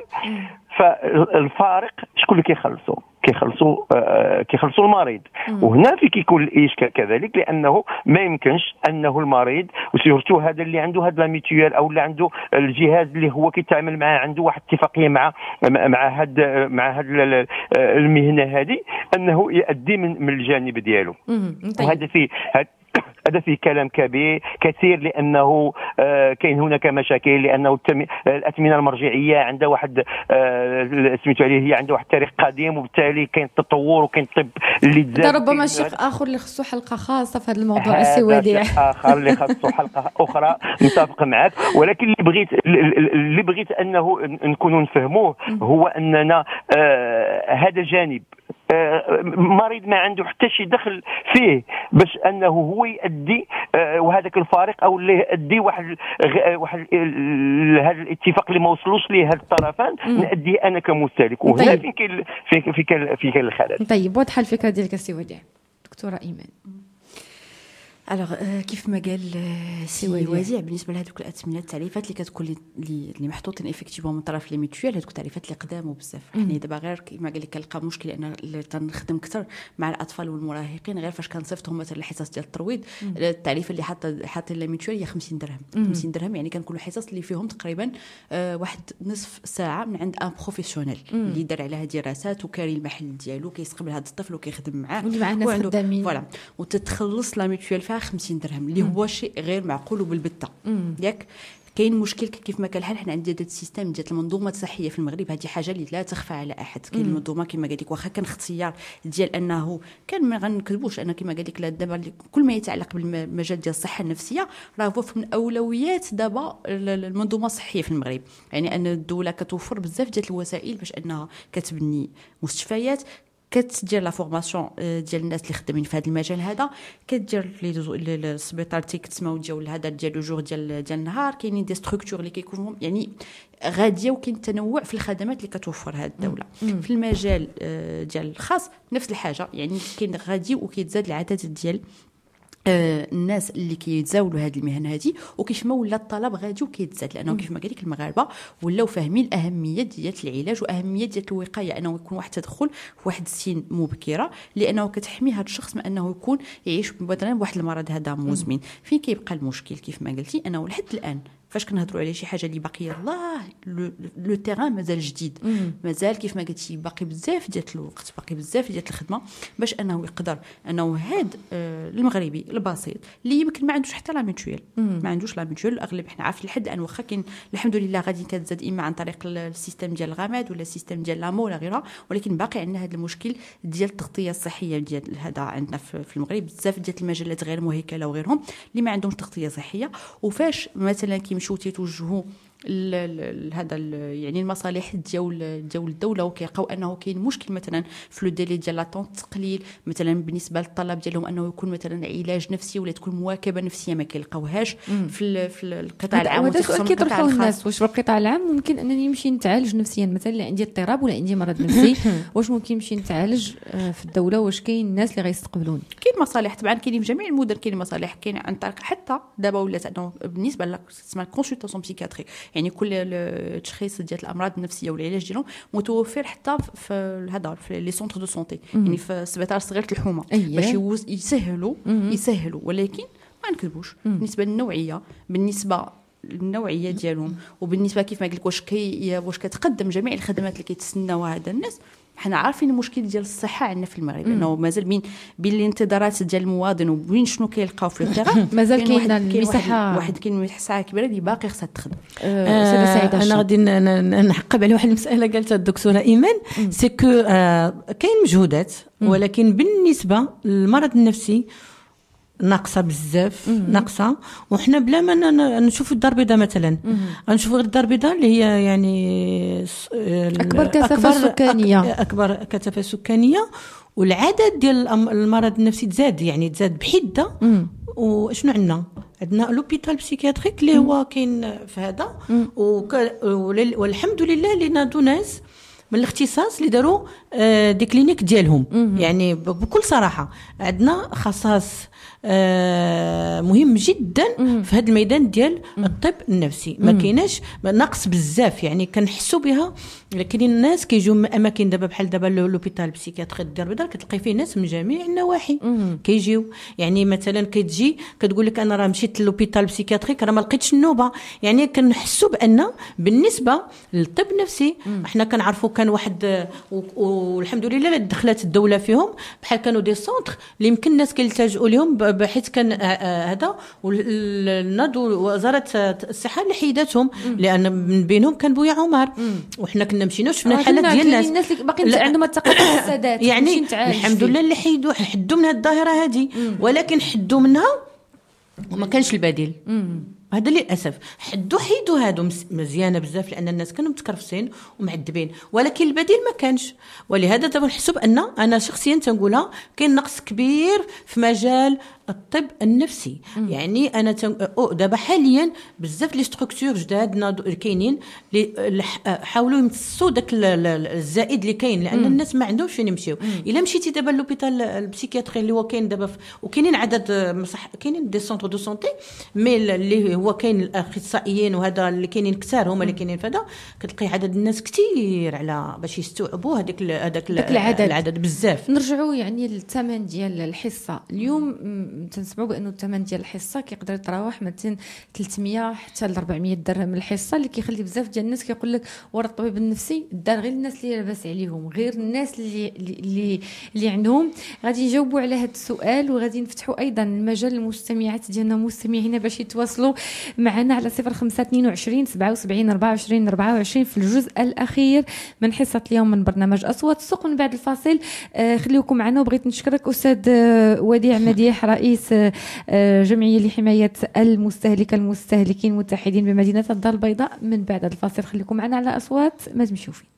فالفارق شكون اللي كيخلصوا كيخلصوا آه كيخلصوا المريض. وهنا في كيكون الاشكال كذلك لانه ما يمكنش انه المريض وسيرتو هذا اللي عنده هذا الميتويال او اللي عنده الجهاز اللي هو كيتعامل معاه عنده واحد اتفاقيه مع مع هذا مع هذا المهنه هذه انه يؤدي من, من الجانب ديالو. وهذا في هذا فيه كلام كبير كثير لانه آه كاين هناك مشاكل لانه الاثمنه المرجعيه عندها واحد آه سميتو عليه هي عندها واحد تاريخ قديم وبالتالي كاين التطور وكاين الطب اللي تزاد. ربما شق اخر اللي خصو حلقه خاصه في هذا الموضوع السي وديع اخر اللي خصو حلقه اخرى متفق معك. ولكن اللي بغيت اللي بغيت انه نكونوا نفهموه هو اننا آه هذا جانب آه مريض ما عنده حتى شي دخل فيه باش انه هو يؤدي آه وهذاك الفارق او اللي يؤدي واحد واحد هذا الاتفاق اللي ما وصلوش ليه هاد الطرفان نؤديه انا كمستهلك. وهنا طيب. فين كاين فين كاين فين كاين الخلل. طيب واضحه الفكره ديالك السي وديع. دكتوره ايمان الوغ كيف ما قال سي وديع بالنسبه لهذوك الاثمنه التعريفات اللي كتكون اللي اللي محطوطين افيكتيفون من طرف لي ميتويال هذوك التعريفات اللي قداموا بزاف. حنا دابا غير كما قال لك كنلقى مشكل لان تنخدم اكثر مع الاطفال والمراهقين غير فاش كنصيفطهم مثلا الحصص ديال الترويض التعريفه اللي حاطه حاطين لي ميتويال هي خمسين درهم. خمسين درهم يعني كنكونوا حصص اللي فيهم تقريبا آه واحد نصف ساعه من عند ان بروفيسيونيل اللي دار عليها دراسات وكاري المحل ديالو كيستقبل هذا الطفل وكيخدم معاه واللي مع الناس خدامين فوالا وتتخلص لا ميتويال فيها خمسين درهم اللي هو شيء غير معقول وبالبته. ياك كاين مشكل كيف ما كان الحال حنا عندنا هذا السيستم ديال المنظومه الصحيه في المغرب هذه حاجه اللي لا تخفى على احد. كاين المنظومه كما قال لك واخا كان اختيار ديال انه كان ما غنكذبوش انا كما قال لك دابا كل ما يتعلق بالمجال ديال الصحه النفسيه راه هو من اولويات دابا المنظومه الصحيه في المغرب. يعني ان الدوله كتوفر بزاف ديال الوسائل باش انها كتبني مستشفيات كتدير لا فورماسيون ديال الناس اللي خدامين في هذا المجال هذا كدير لي السبيطار تي كتسماو ديال هذا ديال لو جور ديال ديال النهار كاينين دي ستركتور اللي كيكونوا يعني غاديه وكاين تنوع في الخدمات اللي كتوفر هذه الدوله. في المجال ديال الخاص نفس الحاجه يعني كاين غادي وكيتزاد العدد ديال آه الناس اللي كيتزاولوا هذه المهن هذه وكيف ما ولا الطلب غادي وكيتزاد لانه كيف ما قال لك المغاربه ولاو فاهمين الاهميه ديال العلاج واهميه ديال الوقايه انه يكون واحد التدخل في واحد السن مبكره لانه كتحمي هذا الشخص من انه يكون يعيش مثلا بواحد المرض هذا مزمن. فين كيبقى المشكل كيف ما قلتي انه لحد الان فاش كنهضروا على شي حاجه اللي باقيه الله لو تيران مازال جديد مازال كيف ما قلتي باقي بزاف ديال الوقت باقي بزاف ديال الخدمه باش انه يقدر انه هاد آه المغربي البسيط اللي يمكن ما عندوش حتى لا ميتويال ما عندوش لا ميتويال الاغلب حنا عارفين لحد الان واخا كاين الحمد لله غادي كتزاد اما عن طريق السيستم ديال الغماد ولا السيستم ديال لامو ولا غيرها ولكن باقي عندنا هذا المشكل ديال التغطيه الصحيه ديال هذا عندنا في المغرب بزاف ديال المجالات غير مهيكله وغيرهم اللي ما عندهمش تغطيه صحيه. وفاش مثلا كيمشيو تيتوجهوا هذا يعني المصالح ديال ديال الدوله وكيلقاو انه كاين مشكل مثلا في لو ديلي ديال لاطونت تقليل مثلا بالنسبه للطلب ديالهم انه يكون مثلا علاج نفسي ولا تكون مواكبه نفسيه ما كيلقاوهاش في في القطاع العام. هذا سؤال كيطرحوه الناس واش في القطاع العام ممكن انني نمشي نتعالج نفسيا مثلا اللي عندي اضطراب ولا عندي مرض نفسي واش ممكن نمشي نتعالج في الدوله واش كاين الناس اللي غيستقبلوني؟ كاين مصالح طبعا كاينين في جميع المدن كاين مصالح كاين عن طريق حتى دابا ولات انه بالنسبه لا اسمها كونسلطاسيون بسيكاتري يعني كل التشخيص ديال الامراض النفسيه والعلاج ديالهم متوفر حتى في هذا في لي سونتر دو سونتي يعني في سبيطار صغير الحومه باش يسهلوا يسهلوا ولكن ما نكذبوش بالنسبه للنوعيه، بالنسبه النوعيه ديالهم، وبالنسبه كيف ما قلت لك واش كي واش كتقدم جميع الخدمات اللي كيتسناوها هذا الناس. حنا عارفين المشكل ديال الصحه عندنا في المغرب، انه مازال بين بين الانتظارات ديال المواطن وبين شنو كيلقاو في التيران مازال كاين المساحه، واحد كاين مساحه كبيره اللي باقي خصها تخدم. أه سعيده انا غادي نعقب على واحد المساله قالتها الدكتوره ايمان، سي كو كاين مجهودات ولكن بالنسبه للمرض النفسي ناقصه بزاف، ناقصه. وحنا بلا ما نشوفوا الدار البيضاء مثلا، غنشوفوا غير الدار البيضاء اللي هي يعني اكبر كثافه سكانيه، اكبر كثافه سكانيه، والعدد ديال المرض النفسي تزاد، يعني تزاد بحده. وشنو عندنا عندنا لوبيتال بسيكياتريك اللي هو كاين في هذا، والحمد لله لينا دو ناس من الاختصاص اللي داروا دي كلينيك ديالهم. يعني بكل صراحه عندنا خصاص مهم جدا في هذا الميدان ديال الطب النفسي. ما كايناش نقص بزاف، يعني كنحسوا بها. لكن الناس كيجيو من اماكن دابا بحال دابا لوبيتال بسيكياتري ديال البيضاء، كتلقاي فيه ناس من جميع النواحي كيجيو. يعني مثلا كتجي كتقول لك انا راه مشيت لوبيتال بسيكياتريك راه ما لقيتش النوبه. يعني كنحسوا بان بالنسبه للطب النفسي احنا كنعرفوا كان واحد، والحمد لله دخلت الدوله فيهم، بحال كانوا دي سونتر اللي يمكن الناس كيلتجؤوا لهم، بحيث كان هذا والنض وزاره الصحه اللي حيداتهم، لان من بينهم كان بويا عمر. وحنا كنا مشينا شفنا الحالات ديال الناس الناس اللي باقيين عندهم الثقافه السادات، يعني الحمد لله اللي حيدوا حدوا من هذه الظاهره هذه، ولكن حدوا منها وما كانش البديل. هذا للاسف حدوا حيدوا هادو مزيانه بزاف، لان الناس كانوا متكرفسين ومعذبين، ولكن البديل ما كانش. ولهذا تنحسب ان انا شخصيا تنقولها كاين نقص كبير في مجال الطب النفسي. يعني انا تن... دابا حاليا بزاف لي ستركتور جداد كاينين اللي حاولوا يمتصوا داك الزائد اللي كاين، لان الناس ما عندهمش فين يمشيو. الا مشيتي دابا لوبيتال البسيكياتري اللي هو كاين دابا، وكاينين عدد مصح كاينين دي سونتر دو سونتي، مي اللي هو كاين الاخصائيين وهذا اللي كاينين كثار هما اللي كاينين فهذا، كتلقاي عدد الناس كثير على باش يستوعبوا هذاك هذاك العدد. العدد بزاف. نرجعوا يعني للثمن ديال الحصه اليوم، تنسمعوا بانه الثمن ديال الحصه كيقدر يتراوح ما بين ثلاثمية حتى ل أربعمية درهم الحصه، اللي كيخلي بزاف ديال الناس كيقول لك ورا الطبيب النفسي دار غير الناس اللي لاباس عليهم، غير الناس اللي اللي اللي عندهم. غادي نجاوبوا على هذا السؤال، وغادي نفتحوا ايضا المجال للمستمعات ديالنا مستمعينا باش يتواصلوا معنا على صفر خمسة اثنين وعشرين سبعة وسبعين أربعة وعشرين أربعة وعشرين في الجزء الاخير من حصه اليوم من برنامج اصوات السوق. من بعد الفاصل آه خليكم معنا، وبغيت نشكرك استاذ آه وديع مديح، رئيس آه جمعيه لحمايه المستهلك المستهلكين المتحدين بمدينه الدار البيضاء. من بعد الفاصل خليكم معنا على اصوات ما تمشيو فيه.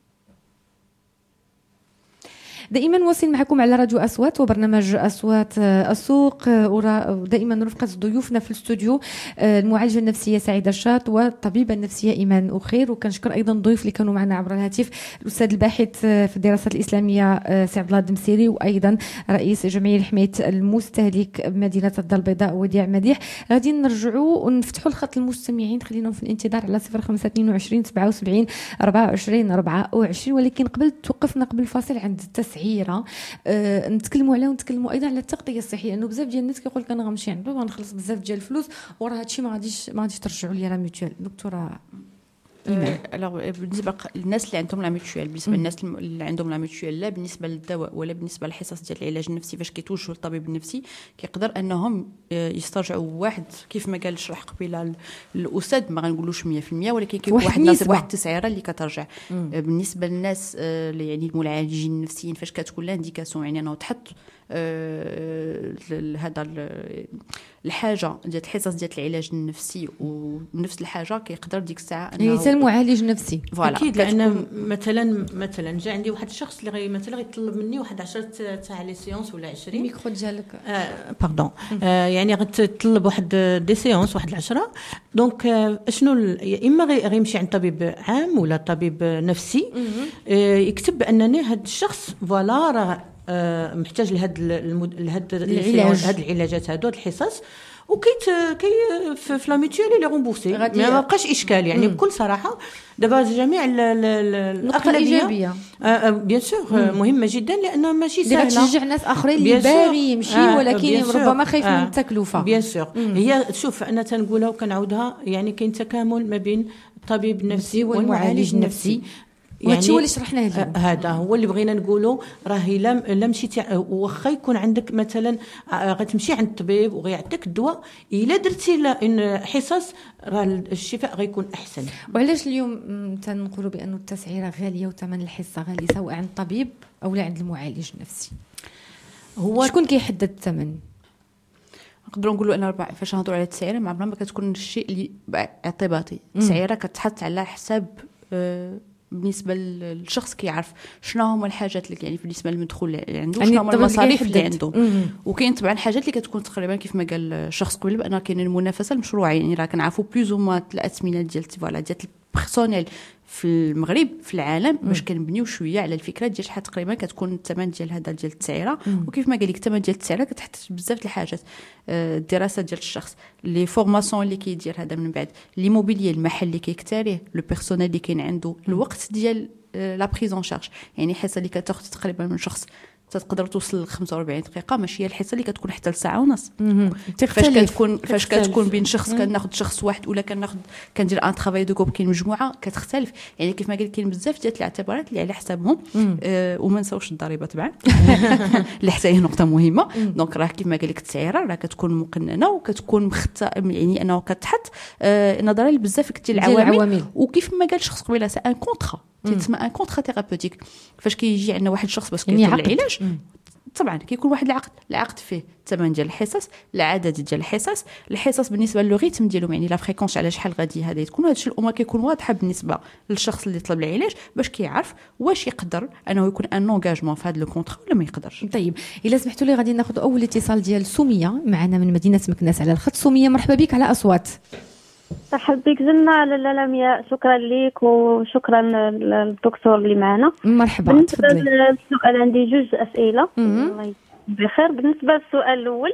دائما واصل معكم على راديو أصوات وبرنامج أصوات السوق، ودائما رفقة ضيوفنا في الاستوديو المعالجة النفسية سعيدة الشاط والطبيبة النفسية إيمان أخير. وكنشكر أيضا الضيوف اللي كانوا معنا عبر الهاتف، الأستاذ الباحث في الدراسات الإسلامية سي عبد الله الدمسيري، وأيضا رئيس جمعية لحماية المستهلك بمدينة الدار البيضاء وديع مديح. غادي نرجعوا ونفتحوا الخط للمستمعين، خلينا في الانتظار على صفر خمسة اثنين وعشرين سبعة وسبعين أربعة وعشرين أربعة وعشرين. ولكن قبل توقفنا قبل الفاصل عند التسعير أه نتكلموا عليه، ونتكلموا ايضا على التغطيه الصحيه، لانه بزاف ديال الناس كيقول لك انا غنمشي عند الطبيب غنخلص بزاف ديال الفلوس، وراه هادشي ما غاديش ما غاديش ترجعوا لي لا ميوتوال. دكتوره أه بالنسبه للناس اللي عندهم لا ميوتوال، بالنسبه للناس اللي عندهم لا ميوتوال، لا بالنسبه للدواء ولا بالنسبه للحصص ديال العلاج النفسي فاش كيتوجهوا للطبيب النفسي، كيقدر انهم يسترجعوا واحد كيف ما قال شرح قبيله الاستاذ، ما غنقولوش مية بالمية، ولكن كيكون واحد نسبه واحد التسعيره اللي كترجع. مم. بالنسبه للناس اللي يعني المعالجين النفسيين فاش كتكون لانديكاسيون، يعني انه تحط آه هذا الحاجه ديال الحصص ديال العلاج النفسي، ونفس الحاجه كيقدر ديك الساعه انه حتى المعالج النفسي اكيد. لان مثلا مثلا جا عندي واحد الشخص اللي غي مثلا غيطلب مني واحد عشرة تاع لي سيونس ولا عشرين الميكرو ديالك آه باردون آه يعني غتطلب واحد دي سيونس واحد العشرة. دونك آه شنو يا اما غيمشي عند طبيب عام ولا طبيب نفسي آه يكتب بانني هذا الشخص فوالا راه آه محتاج لهاد لهاد العلاج هاد العلاجات هادو هاد الحصص، وكيت كي في, في لا ميتيول لي رومبورسي ما بقاش اشكال يعني مم. بكل صراحه دابا جميع الاغلبيه ايجابيه بيان سور مهمه جدا لان ماشي سهله تشجع ناس اخرين اللي باغي يمشي آه ولكن ربما خايف آه من التكلفه بيان سور هي شوف انا تنقولها وكنعاودها يعني كاين تكامل ما بين الطبيب النفسي والمعالج النفسي يعني وهادشي هو اللي شرحناه اليوم هذا هو اللي بغينا نقوله راهي لا لا مشيتي واخا يكون عندك مثلا غتمشي عند الطبيب وغيعطيك الدواء الا درتي لا حصص راه الشفاء غيكون احسن. وعلاش اليوم تنقولوا بان التسعيره غاليه وثمن الحصه غالي سواء عند الطبيب او لا عند المعالج النفسي؟ هو شكون كيحدد الثمن؟ نقدروا نقولوا ان فاش نهضروا على التسعيره مع عمرها ما كتكون الشيء اللي اعتباطي. التسعيره كتحط على حساب أه بالنسبه للشخص كيعرف شنو هما الحاجات اللي يعني بالنسبه للمدخول اللي عنده يعني شنو هما المصاريف اللي عنده. وكاين طبعا حاجات اللي كتكون تقريبا كيف ما قال الشخص قبل بان كاين المنافسه المشروعه يعني راه كنعرفوا بلوز وما الاثمنه ديال فوالا ديال البيرسونيل في المغرب في العالم باش كنبنيو شويه على الفكره ديال شحال تقريبا كتكون الثمن ديال هذا ديال التسعيره. وكيف ما قال لك الثمن ديال التسعيره كتحتاج بزاف د الحاجات الدراسه ديال الشخص لي فورماسيون اللي كيدير هذا من بعد ليموبيلي المحل اللي كيكتاريه لو بيرسونيل اللي كاين عنده الوقت ديال لا بريز اون شارج يعني حصه اللي كتاخذ تقريبا من شخص تقدر توصل ل خمسة وأربعين دقيقه ماشي هي الحصه اللي كتكون حتى لساعه ونص. فاش كتكون فاش كتكون بين شخص كناخذ شخص واحد ولا كناخذ كندير ان ترافاي دو كوب كاين مجموعه كتختلف يعني كيف ما قلت كاين بزاف ديال الاعتبارات اللي على حسابهم. آه وما نساوش الضريبه طبعا اللي حتى هي نقطه مهمه. دونك راه كيف ما قال لك التسعيره راه كتكون مقننه وكتكون مخت يعني انه كتحط آه نظرا لبزاف ديال العوامل. وكيف ما قال الشخص قبيله سا ان كونطرا تسمى ان كونطرا ثيرابوتيك فاش كيجي عندنا واحد الشخص باش كيطلب العلاج طبعا كيكون واحد العقد العقد فيه الثمن ديال الحصص العدد ديال الحصص الحصص بالنسبه للريتم ديالهم يعني لا فريكونس على شحال غادي هذا تكون هادشي الامور كيكون واضحه بالنسبه للشخص اللي طلب العلاج باش كيعرف واش يقدر انه يكون ان انغاجمون في هذا لو كونطرا ولا ما يقدرش. طيب الا سمحتوا لي غادي ناخذ اول اتصال ديال سميه معنا من مدينه مكناس على الخط. سميه مرحبا بك على اصوات. مرحبا بك زلنا لاله لمياء شكرا لك وشكرا للدكتور اللي معنا. مرحبا تفضلي. بالنسبه للسؤال عندي جوج اسئله الله بخير. بالنسبه للسؤال الاول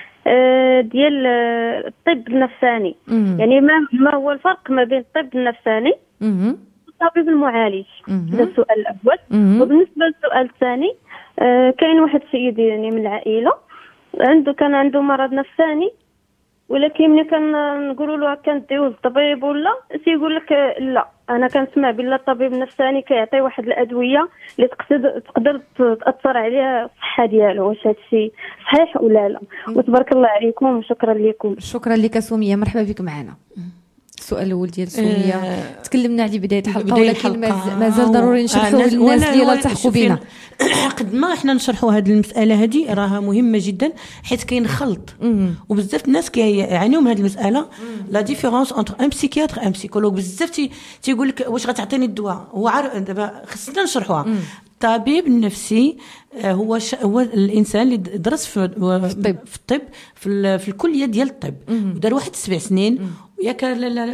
ديال الطب النفساني يعني ما ما هو الفرق ما بين الطب النفساني والطبيب المعالج؟ هذا السؤال الاول. وبالنسبه للسؤال الثاني كاين واحد السيد يعني من العائله عنده كان عنده مرض نفساني ولكن ملي كنقولوا له كنديوه للطبيب ولا تيقول لك لا انا كنسمع بالله الطبيب النفساني كيعطي واحد الادويه اللي تقدر تقدر تاثر عليه الصحه ديالو. واش هذا الشيء صحيح ولا لا؟ وتبارك الله عليكم وشكرا لكم. شكرا لك سميه مرحبا بك معنا. السؤال الاول ديال سميه أه تكلمنا على بدايه الحلقه ولكن مازال ضروري نشرحوا أه للناس اللي لا تحقوا بنا قد ما احنا نشرحوا هذه المساله هذه راها مهمه جدا حيت كاين خلط وبزاف الناس كيعانيوا من هذه المساله لا ديفيرونس انتر ان بسيكياتر ان بسيكولوج. بزاف تيقول لك واش غتعطيني الدواء هو عارف دابا خصنا نشرحوها. الطبيب النفسي هو ش... هو الانسان اللي درس في الطب في الطب في, في الكليه ديال الطب ودار واحد سبع سنين ياك لا لا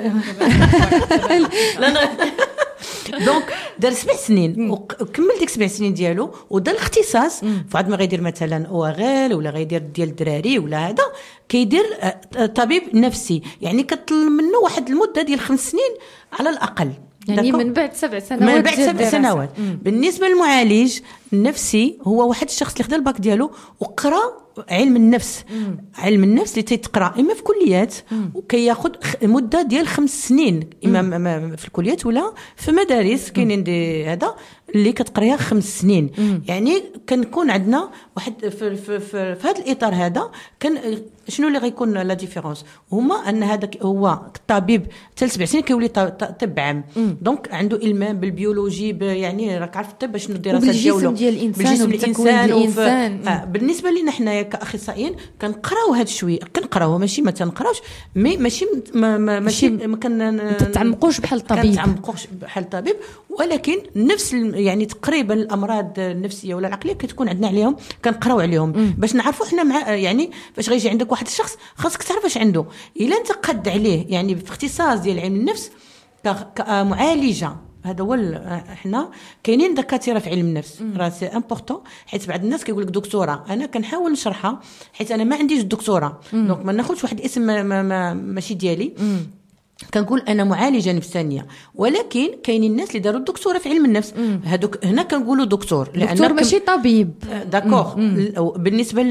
لا دونك دار سبع سنين وكمل ديك سبع سنين ديالو ودار الاختصاص فعاد ما غيدير مثلا اوغيل ولا غيدير ديال الدراري ولا هذا كيدير طبيب نفسي يعني كطلب منه واحد المده ديال خمس سنين على الاقل يعني من بعد سبع سنوات من بعد سبع سنوات. بالنسبه للمعالج النفسي هو واحد الشخص اللي خدا الباك ديالو وقرا علم النفس. مم. علم النفس اللي تيتقرا اما في كليات وكياخذ مده ديال خمس سنين اما في الكليات ولا في مدارس كاينين هذا اللي كتقريها خمس سنين. مم. يعني كنكون عندنا واحد في, في, في, في هذا الاطار هذا كان شنو اللي غيكون لا ديفيرونس هما ان هذا هو الطبيب حتى سبع سنين كيولي طب عام. دونك عنده المام بالبيولوجي يعني راك عارف الطب شنو الدراسات ديالو ديال الانسان بالجسم الانسان, الإنسان. آه بالنسبه لنا حنايا كاخصائيين كنقراو هذا شويه كنقراوه ماشي ما تنقراوش مي ماشي ما ماشي ما كنتعمقوش بحال الطبيب كنتعمقوش بحال الطبيب ولكن نفس يعني تقريبا الامراض النفسيه ولا العقليه كتكون عندنا عليهم كنقراو عليهم مم. باش نعرفوا حنا مع يعني فاش غيجي عندك واحد الشخص خاصك تعرف واش عنده الا انت قد عليه يعني في اختصاص ديال علم النفس كمعالجه هذا هو احنا كاينين دكاتره في علم النفس راه سي امبورطون، حيت بعض الناس كيقول لك دكتوره، انا كنحاول نشرحها حيت انا ما عنديش دكتوره، دونك ما ناخذش واحد الاسم ما ما ما ماشي ديالي. كنقول انا معالجه نفسانيه، ولكن كاينين الناس اللي داروا الدكتوره في علم النفس، هذوك هنا كنقولوا دكتور لان دكتور ماشي طبيب. داكوغ. بالنسبه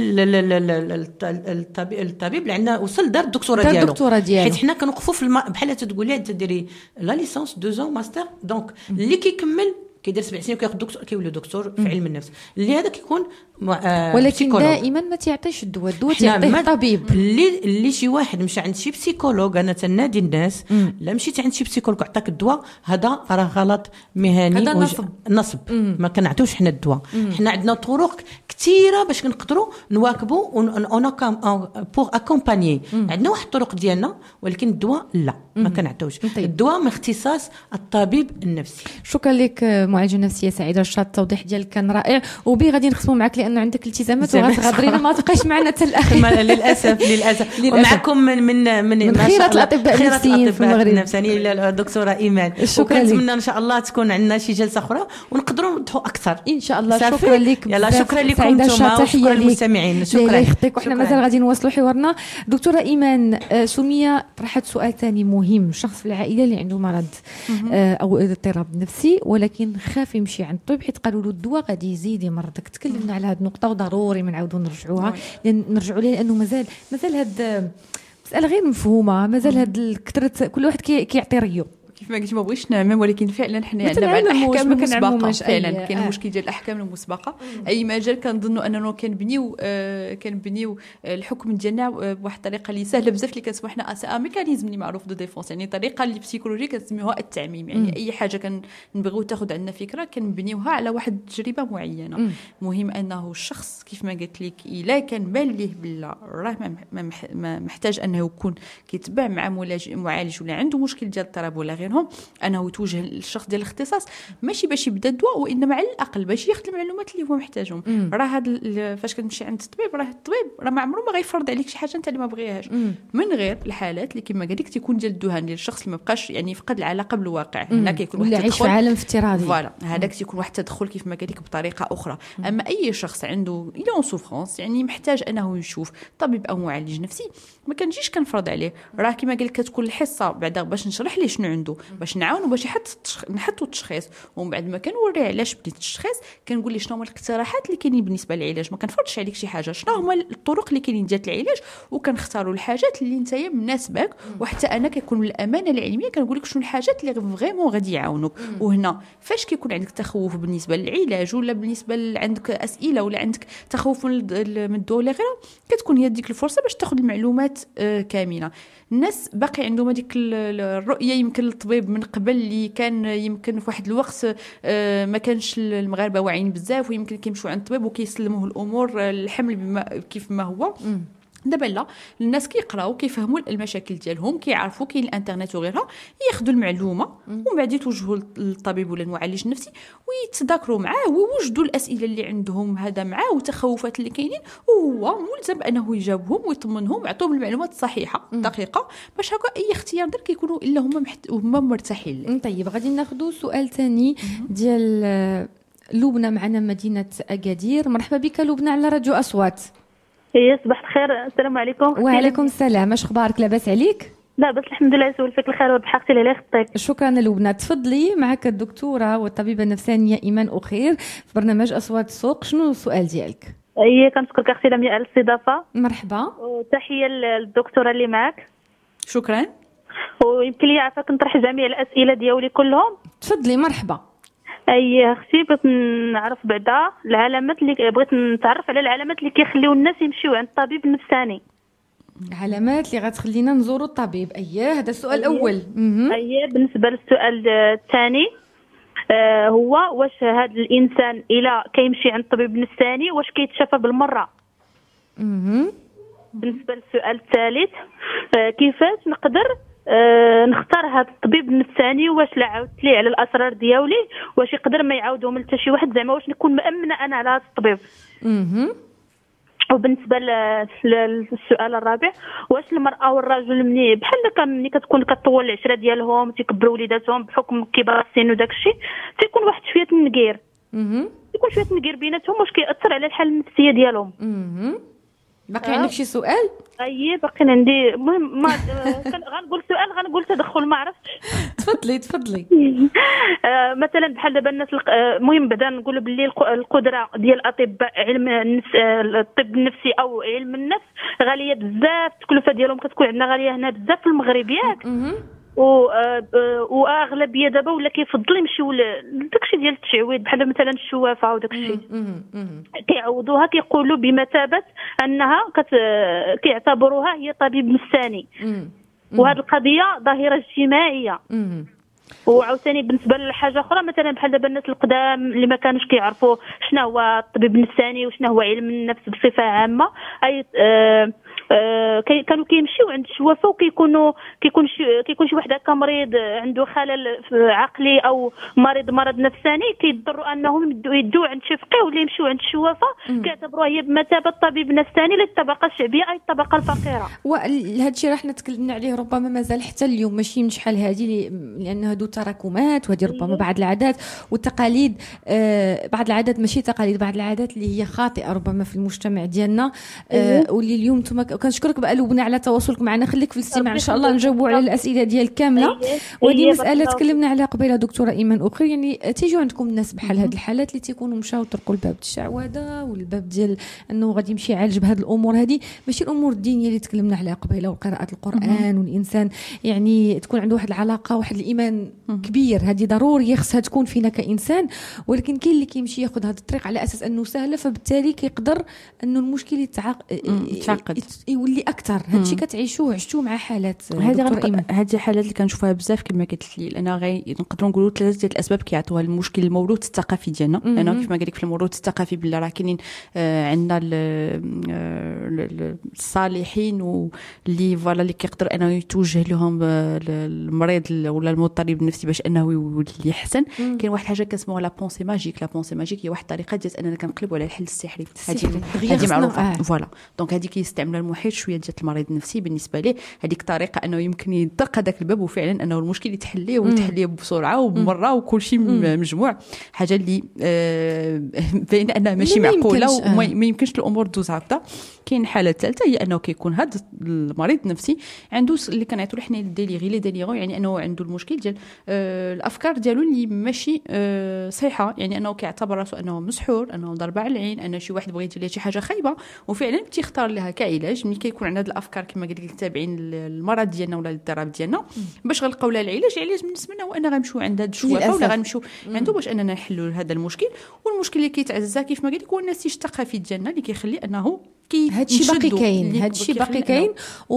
للطبيب الطبيب اللي عندنا وصل دار الدكتوره ديالو، الدكتوره ديالو، حيت حنا كنوقفوا في الم... بحال تقولي تديري لا ليسانس دو زون ماستر، دونك اللي كيكمل كيدير سبع سنين وكياخذ دكتور كيولي دكتور في علم النفس، اللي هذا كيكون آه ولكن بسيكولوج. دائما ما تيعطيش الدواء، الدواء تيعطيه الطبيب. اللي اللي شي واحد مشى عند شي بسيكولوج، انا تنادي الناس مم. لا مشيتي عند شي بسيكولوج عطاك الدواء، هذا راه غلط مهني، هذا نصب نصب. ما كنعطيوش حنا الدواء، حنا عندنا طرق كثيره باش نقدروا نواكبوا اون بور اكومبانيي، عندنا واحد الطرق ديالنا، ولكن الدواء لا ما كنعطيوش. طيب. الدواء من اختصاص الطبيب النفسي. شكرا لك معالجه نفسيه سعيده الشاط، التوضيح ديالك كان رائع، وبي غادي نختموا معك لانه عندك التزامات وغتغادرينا ما تبقاش معنا حتى الاخير. للاسف للاسف ومعكم من من من, من خيرات الاطباء النفسيين في المغرب النفسانيه الدكتوره ايمان. وكنتمنى ان شاء الله تكون عندنا شي جلسه اخرى ونقدروا نوضحوا اكثر ان شاء الله. شكرا لك، يلا شكرا لكم انتم وشكرا للمستمعين. شكرا يخطيك، وحنا مازال غادي نواصلوا حوارنا. دكتوره ايمان، سميه طرحت سؤال ثاني مهم، شخص في العائله اللي عنده مرض او اضطراب نفسي ولكن خاف يمشي عند الطبيب حيت قالوا له الدواء غادي يزيد يمرضك. تكلمنا على هذه النقطه وضروري ما نعاودوا نرجعوها لان نرجعوا لها لانه مازال مازال هاد مساله غير مفهومه، مازال هاد كثره كل واحد كيعطي ريو كيف ما قلت ما بغيتش نعمم، ولكن فعلا حنا عندنا بعض الاحكام المسبقه، فعلا كاين آه. مشكل ديال الاحكام المسبقه. اي مجال كنظنوا اننا كنبنيو آه كنبنيو الحكم ديالنا بواحد الطريقه اللي سهله بزاف، اللي كنسمحنا اسا ميكانيزم اللي معروف دو ديفونس، يعني طريقه اللي بسيكولوجيه كنسميوها التعميم. يعني م. اي حاجه كنبغيو تاخذ عندنا فكره كنبنيوها على واحد التجربه معينه. م. مهم انه الشخص كيف ما قلت لك الا كان بان ليه بلا راه ما محتاج انه يكون كيتبع مع معالج ولا عنده مشكل ديال الاضطراب ولا غير هم انه يتوجه للشخص ديال الاختصاص، ماشي باش يبدا الدواء وانما على الاقل باش ياخذ المعلومات اللي هو محتاجهم. راه هذا فاش كتمشي عند الطبيب راه الطبيب راه ما عمره ما غيفرض عليك شي حاجه انت اللي ما بغيهاش، من غير الحالات اللي كما قال لك تيكون ديال الذهان ديال الشخص اللي ما بقاش يعني فقد العلاقه بالواقع. هنا كيكون واحد يعيش في عالم افتراضي، فوالا هذاك تيكون واحد التدخل كيف ما قال لك بطريقه اخرى. مم. اما اي شخص عنده الى اون سوفرونس يعني محتاج انه يشوف طبيب او معالج نفسي، ما كنجيش كنفرض عليه. راه كما قال لك كتكون الحصه بعدا باش نشرح ليه شنو عنده، باش نعاونو باش يحط نحطوا التشخيص، ومن بعد ما كنوريه علاش بديت التشخيص كنقول ليه شنو هما الاقتراحات اللي كاينين بالنسبه للعلاج. ما كنفرضش عليك شي حاجه، شنو هما الطرق اللي كاينين ديال العلاج، وكنختاروا الحاجات اللي نتايا مناسبك. وحتى انا كيكون الامانه العلميه كنقول لك شنو الحاجات اللي فريمون غادي يعاونوك. وهنا فاش كيكون عندك تخوف بالنسبه للعلاج ولا بالنسبه عندك اسئله ولا عندك تخوف من الدواء ولا غيره، كتكون هي ديك الفرصه باش تاخذ المعلومات كامله. الناس باقي عندهم هذيك الرؤيه يمكن الطبيب من قبل اللي كان يمكن في واحد الوقت ما كانش المغاربه واعيين بزاف، ويمكن كيمشوا عند الطبيب وكيسلموه الامور الحمل بما كيف ما هو. م. دابا لا، الناس كيقراو كيفهموا المشاكل ديالهم، كيعرفوا كاين الانترنت وغيرها، ياخذوا المعلومه ومن بعد يتوجهوا للطبيب ولا المعالج النفسي ويتذاكروا معاه ويوجدوا الاسئله اللي عندهم هذا معاه والتخوفات اللي كاينين، وهو ملزم انه يجاوبهم ويطمنهم ويعطيهم المعلومات الصحيحه الدقيقه باش هكا اي اختيار دار كيكونوا الا هما محت... هما مرتاحين له. طيب غادي ناخذوا سؤال ثاني ديال لبنى معنا مدينه اكادير. مرحبا بك لبنى على راديو اصوات. هي صباح الخير. السلام عليكم. وعليكم السلام. اش اخبارك؟ لاباس عليك؟ لا بس الحمد لله. سول فيك الخير وبحقتي لي خطيك. شكرا لبنى. تفضلي معك الدكتوره والطبيبه النفسانيه ايمان اخير في برنامج اصوات السوق. شنو السؤال ديالك؟ هي كنشكرك اختي لمياء على الاستضافه. مرحبا وتحيه للدكتوره اللي معك. شكرا. ويمكن لي عافاك نطرح جميع الاسئله ديالي كلهم. تفضلي. مرحبا. اي اختي بغيت نعرف بعدا العلامات اللي بغيت نتعرف على العلامات اللي كيخليو الناس يمشيو عند الطبيب النفساني. العلامات اللي غتخلينا نزوروا الطبيب. اييه هذا السؤال الاول. اييه بالنسبه للسؤال الثاني آه هو واش هذا الانسان الى كيمشي عند الطبيب النفساني واش كيتشافى بالمره. اها بالنسبه للسؤال الثالث آه كيفاش نقدر أه نختار هذا الطبيب النفساني، واش لا عاودت ليه على الاسرار ديالي واش يقدر ما يعاودهم حتى شي واحد، زعما واش نكون مامنه انا على هذا الطبيب. اها وبالنسبه للسؤال الرابع، واش المراه والرجل ملي بحال كان ملي كتكون كطول العشره ديالهم تيكبروا وليداتهم بحكم كبار السن وداك الشيء تيكون واحد شويه النقير تيكون شويه النقير بيناتهم، واش كيأثر على الحاله النفسيه ديالهم؟ باقي عندك شي سؤال؟ اي باقي عندي. المهم ما غنقول سؤال غنقول تدخل ما عرفتش. تفضلي تفضلي. مثلا بحال دابا الناس المهم بعدا نقول باللي القدره ديال الاطباء علم النفس الطب النفسي او علم النفس غاليه بزاف، التكلفه ديالهم كتكون عندنا غاليه هنا بزاف في المغرب ياك، و واغلبيه دابا ولا كيفضل يمشيو لداكشي ديال التعويض بحال مثلا الشوافه وداكشي كيعوضوها كيقولوا بمثابه انها كت... كيعتبروها هي طبيب نفساني، وهذه القضيه ظاهره اجتماعيه. وعاوتاني بالنسبه لحاجه اخرى مثلا بحال دابا الناس القدام اللي ما كانوش كيعرفوا شنو هو الطبيب النفساني وشنو هو علم النفس بصفه عامه، اي آه آه كانوا كيمشيو عند الشوافه وكيكونوا كيكون شي كيكون شي واحد هكا مريض عنده خلل عقلي او مريض مرض نفساني كيضطروا انهم يدوا عند شي فقيه ولا يمشيو عند الشوافه كيعتبروها هي بمثابه طبيب نفساني للطبقه الشعبيه اي الطبقه الفقيره. وهذا الشيء راه حنا تكلمنا عليه ربما مازال حتى اليوم ماشي من شحال هذه، لان هادو تراكمات وهذه ربما بعض العادات والتقاليد، آه بعض العادات ماشي تقاليد، بعض العادات اللي هي خاطئه ربما في المجتمع ديالنا، آه واللي اليوم انتم كنشكرك بألوبنا على تواصلك معنا. خليك في الاستماع ان شاء الله نجاوبوا على الاسئله ديال كامله. وهذه مساله تكلمنا عليها قبيله دكتوره ايمان اخر، يعني تيجوا عندكم الناس بحال هذه الحالات اللي تيكونوا مشاو طرقوا الباب الشعوذه والباب ديال انه غادي يمشي يعالج بهذه الامور، هذه ماشي الامور الدينيه اللي تكلمنا عليها قبيله، وقراءه القران والانسان يعني تكون عنده واحد العلاقه واحد الايمان كبير، هذه ضروري خصها تكون فينا كانسان. ولكن كاين اللي كيمشي ياخذ هذا الطريق على اساس انه سهله، فبالتالي كيقدر انه المشكل يتعقد يولي اكثر. هادشي كتعيشوه عشتوه مع حالات هذه هذه حالات اللي كنشوفها بزاف كما قلت لي، لان غير نقدروا نقولوا ثلاثه ديال الاسباب كيعطوها المشكل الموروث الثقافي ديالنا، لانه كيف ما قال لك في الموروث الثقافي بالله راه كاينين آه عندنا الصالحين واللي فوالا اللي كيقدر انه يتوجه لهم المريض ولا المضطرب النفسي باش انه يولي يحسن. كاين واحد الحاجه كنسموها لا بونسي ماجيك. لا بونسي ماجيك هي واحد الطريقه ديال اننا كنقلبوا على الحل السحري، هذه هذه معروفه فوالا. دونك هذه كيستعملها المحيط شويه ديال المريض النفسي بالنسبه ليه، هذيك طريقه انه يمكن يدق هذاك الباب وفعلا انه المشكل يتحليه ويتحليه بسرعه وبمره وكل شيء مجموع، حاجه اللي آه بين انها ماشي معقوله وما يمكنش الامور تدوز هكذا. كاين حاله ثالثه هي انه كيكون هذا المريض النفسي عنده اللي كنعيطوا له حنا الديليغي لي ديليغو، يعني انه عنده المشكل ديال آه الافكار ديالو اللي ماشي آه صحيحه، يعني انه كيعتبر راسو انه مسحور، انه ضربه على العين، ان شي واحد بغى يدير ليه شي حاجه خايبه، وفعلا تيختار لها كعلاج. ملي كيكون عندنا هذه الافكار كما قلت لك تابعين المرض ديالنا ولا الاضطراب ديالنا باش غنلقاو لها العلاج، العلاج بالنسبه لنا هو ان غنمشيو عند هذا الشوافه ولا غنمشيو عنده باش اننا نحلوا هذا المشكل. والمشكل اللي كيتعزى كيف ما قلت لك هو النسيج الثقافي ديالنا اللي كيخلي انه هادشي باقي كاين، هادشي باقي كاين.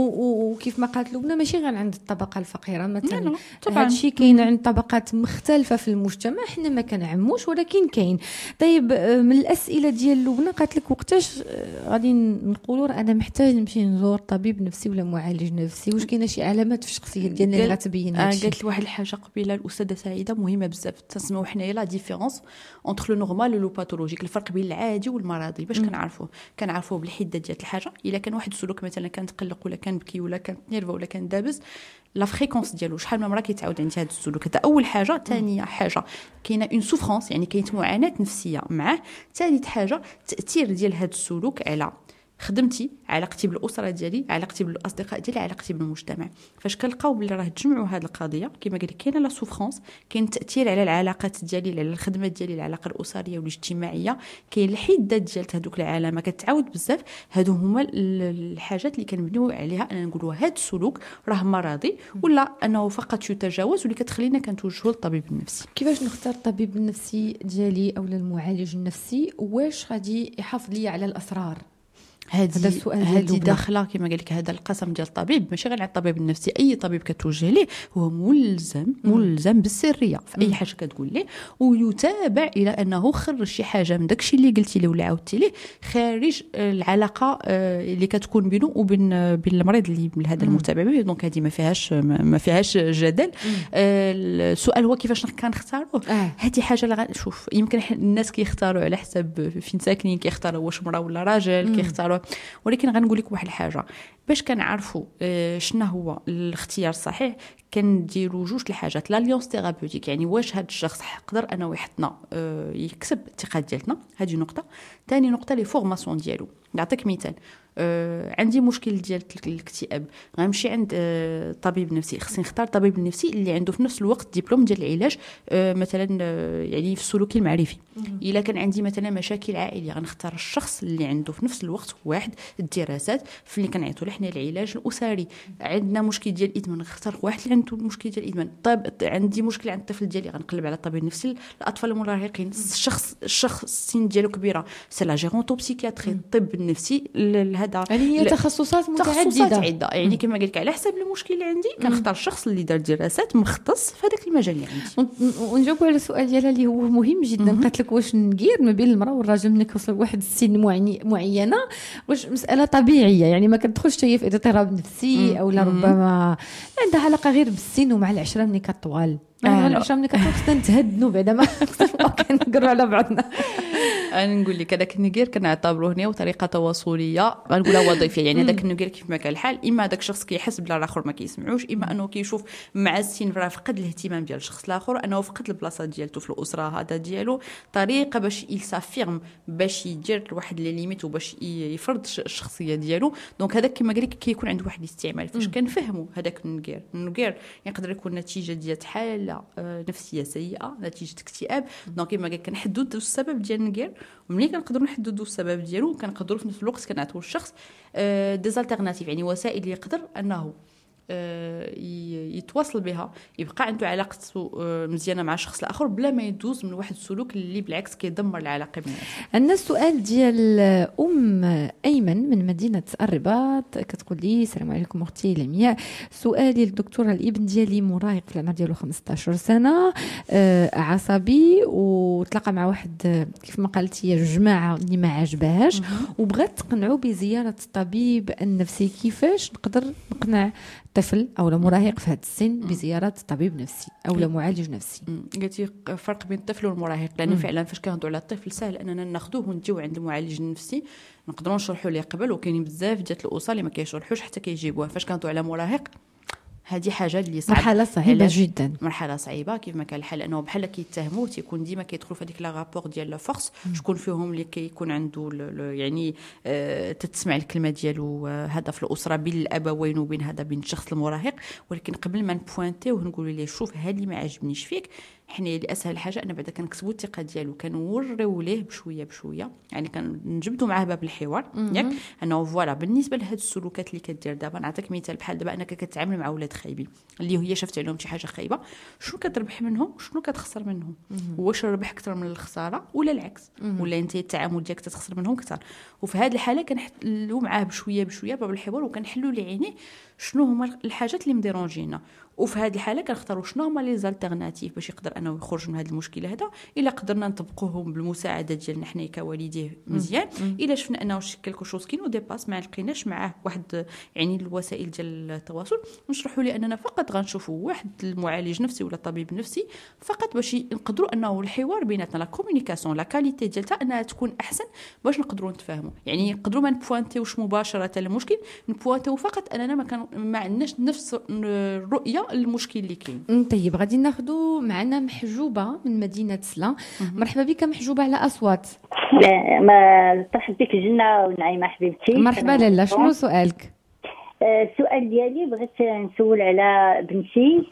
وكيف ما قالت لبنى ماشي غير عند الطبقه الفقيره مثلا، هادشي كاين عند طبقات مختلفه في المجتمع، حنا ما كنعموش ولكن كاين. طيب من الاسئله ديال لبنى قالت لك وقتاش غادي نقولوا انا محتاج نمشي نزور طبيب نفسي ولا معالج نفسي؟ واش كاينه شي علامات في الشخصيه ديالنا اللي غتبين هادشي؟ قالت واحد الحاجه قبيله الاستاذه سعيده مهمه بزاف، تسمعوا حنايا لا ديفيرونس اونتر لو نورمال ولو باثولوجيك، الفرق بين العادي والمرضي. باش كنعرفوه كنعرفوه بالحده ديال الحاجه. الا كان واحد السلوك مثلا كان تقلق ولا كان بكي ولا كان نيرفا ولا كان دابز، لا فريكونس ديالو شحال من مره كيتعاود عندي هذا السلوك. هذا اول حاجه. ثانيه حاجه كاينه اون سوفرانس، يعني كاينه معاناه نفسيه معاه. ثالث حاجه تاثير ديال هذا السلوك على خدمتي، علاقتي بالاسره ديالي، علاقتي بالاصدقاء ديالي، علاقتي بالمجتمع. فاش كنلقاو بلي راه تجمعوا هذه القضيه كما قال لك كاينه لا سوفرانس، كاين التاثير على العلاقات ديالي، على الخدمه ديالي، العلاقه الاسريه والاجتماعيه، كاين الحده ديال هذوك العلامه كتعاود بزاف. هادو هما الحاجات اللي كنبنيو عليها انا نقولوا هذا السلوك راه مرضي ولا انه فقط يتجاوز، واللي كتخلينا كنتوجهوا للطبيب النفسي. كيفاش نختار الطبيب النفسي ديالي او المعالج النفسي؟ واش غادي يحافظ لي على الاسرار؟ هذا السؤال هذه داخله كما قال لك هذا القسم ديال الطبيب، ماشي غير على الطبيب النفسي، اي طبيب كتوجه ليه هو ملزم ملزم بالسريه في اي حاجه كتقول ليه، ويتابع الى انه خرج شي حاجه من داكشي اللي قلتي له ولا عاودتي ليه خارج العلاقه اللي كتكون بينه وبين بين المريض اللي هذا المتابع به. دونك هذه ما فيهاش ما فيهاش جدل. السؤال هو كيفاش كنختاروه. هذه حاجه اللي شوف يمكن الناس كيختاروا على حسب فين ساكنين، كيختاروا واش مراه ولا راجل، كيختاروا ولكن غنقول لك واحد الحاجه، باش كنعرفوا شنو هو الاختيار الصحيح كنديروا جوج الحاجات. لاليونس ثيرابيوتيك، يعني واش هذا الشخص يقدر انه يحطنا يكسب الثقه ديالتنا، هذه نقطه. ثاني نقطه لي فورماسيون ديالو. نعطيك مثال، آه عندي مشكل ديال الاكتئاب، غنمشي عند آه طبيب نفسي، خصني نختار طبيب نفسي اللي عنده في نفس الوقت دبلوم ديال العلاج آه مثلا آه يعني في السلوك المعرفي. الا كان عندي مثلا مشاكل عائليه غنختار الشخص اللي عنده في نفس الوقت واحد الدراسات في اللي كنعيطوا له حنا العلاج الاسري. عندنا مشكل ديال الادمان نختار واحد اللي عنده مشكل ديال الادمان. طيب عندي مشكل عند الطفل ديالي غنقلب على الطبيب النفسي الاطفال المراهقين. الشخص الشخص السن ديالو كبيره سي لا جيرونتوبسيكياتري، الطب النفسي هذا يعني هي تخصصات متعدده تخصصات عده. يعني كما قلت لك على حسب المشكل اللي عندي كنختار الشخص اللي دار دراسات مختص في هذاك المجال اللي عندي. ونجاوبوا على السؤال ديالها اللي هو مهم جدا، قالت لك واش نغير ما بين المراه والراجل ملي كيوصل لواحد السن معينه، واش مساله طبيعيه يعني ما كتدخلش هي في اضطراب نفسي او ربما عندها علاقه غير بالسن ومع العشره ملي كطوال. انا العشره ملي كطوال خصنا نتهدنوا بعدا ما كنقروا على بعضنا. انا نقول لك هذاك النقير كنعتبروه هنا وطريقه تواصليه غنقولها وظيفيه. يعني هذاك النقير كيف ما كان الحال، اما هذاك الشخص كيحس بلا الاخر ما كيسمعوش، اما انه كيشوف مع السن راه فقد الاهتمام ديال الشخص الاخر، انه فقد البلاصه ديالته في الاسره هذا ديالو، طريقه باش يسافيرم باش يدير واحد لي ليميت وباش يفرض الشخصيه ديالو. دونك هذاك كما قال لك كيكون عنده واحد الاستعمال. فاش كنفهموا هذاك النقير، النقير يقدر يكون نتيجه ديال حاله نفسيه سيئه، نتيجه اكتئاب. دونك كما قال كنحددوا السبب ديال النقير، وملي كنقدروا نحددوا السبب ديالو كنقدروا في نفس الوقت كنعطيو الشخص ديزالتيرناتيف، يعني وسائل يقدر انه يتواصل بها، يبقى عنده علاقته مزيانه مع الشخص الاخر بلا ما يدوز من واحد السلوك اللي بالعكس كيدمر العلاقه بيناتهم. عندنا السؤال ديال ام ايمن من مدينه الرباط، كتقول لي السلام عليكم اختي لمياء، سؤالي للدكتوره الابن ديالي مراهق في العمر ديالو خمسطاش سنه، عصبي وتلاقى مع واحد كيف ما قالت هي جماعه اللي ما عجبهاش وبغات تقنعه بزياره الطبيب النفسي. كيفاش نقدر نقنع طفل او مراهق في هذا السن بزياره طبيب نفسي او معالج نفسي؟ قلتي فرق بين الطفل والمراهق، لان فعلا فاش كنهضروا على الطفل سهل اننا ناخذوه ونجيو عند المعالج النفسي نقدروا نشرحوا ليه قبل، وكاينين بزاف ديال الاسر اللي ما كيشرحوش حتى كيجيبوه. فاش كنهضروا على مراهق هذه حاجه اللي صعبه، مرحله صعيبه جدا، مرحله صعيبه كيف ما كان الحال، لانه بحال كيتهموا تيكون ديما كيدخلوا في هذيك لا رابور ديال لا فورس، شكون فيهم اللي كيكون عنده يعني آه تتسمع الكلمه ديالو آه هذا في الاسره بين الابوين وبين هذا بين الشخص المراهق. ولكن قبل ما نبوينتيو ونقولوا ليه شوف هذا اللي ما عجبنيش فيك، حنا اللي اسهل حاجه ان بعدا كنكسبوا الثقه ديالو، كنوريو ليه بشويه بشويه، يعني كنجبدوا معاه باب الحوار ياك انه فوالا بالنسبه لهاد السلوكات اللي كدير دابا. نعطيك مثال بحال دابا انك كتعامل مع اولاد خايبين اللي هي شفت عليهم شي حاجه خايبه، شنو كتربح منهم وشنو كتخسر منهم؟ واش الربح اكثر من الخساره ولا العكس؟ ولا انت التعامل ديالك تخسر منهم اكثر؟ وفي هذه الحاله كنحلوا معاه بشويه بشويه باب الحوار وكنحلوا ليه عينيه شنو هما الحاجات اللي مديرونجينا، وفي هذه الحاله كنختاروا شنو هما لي زالتيرناتيف باش يقدر انه يخرج من هذه المشكله هذا. الا قدرنا نطبقوهم بالمساعده ديالنا حنا كوالديه مزيان، الا شفنا انه شكل كوشوز كاين وديباس ما لقيناش معاه واحد يعني الوسائل ديال التواصل، نشرحوا ليه اننا فقط غنشوفوا واحد المعالج نفسي ولا طبيب نفسي فقط باش نقدروا انه الحوار بيناتنا لا كومونيكاسيون لا كاليتي ديالها انها تكون احسن باش نقدروا نتفاهموا. يعني نقدروا ما نبوانتيوش مباشره المشكل، نبوانتيو فقط اننا ما كان ما عندناش نفس الرؤيه المشكل اللي كاين. طيب غادي ناخذوا معنا محجوبه من مدينه سلا. مرحبا بك محجوبه على اصوات. ما ترحب بك جنة ونعيمه حبيبتي. مرحبا لاله، شنو سؤالك؟ السؤال ديالي بغيت نسول على بنتي.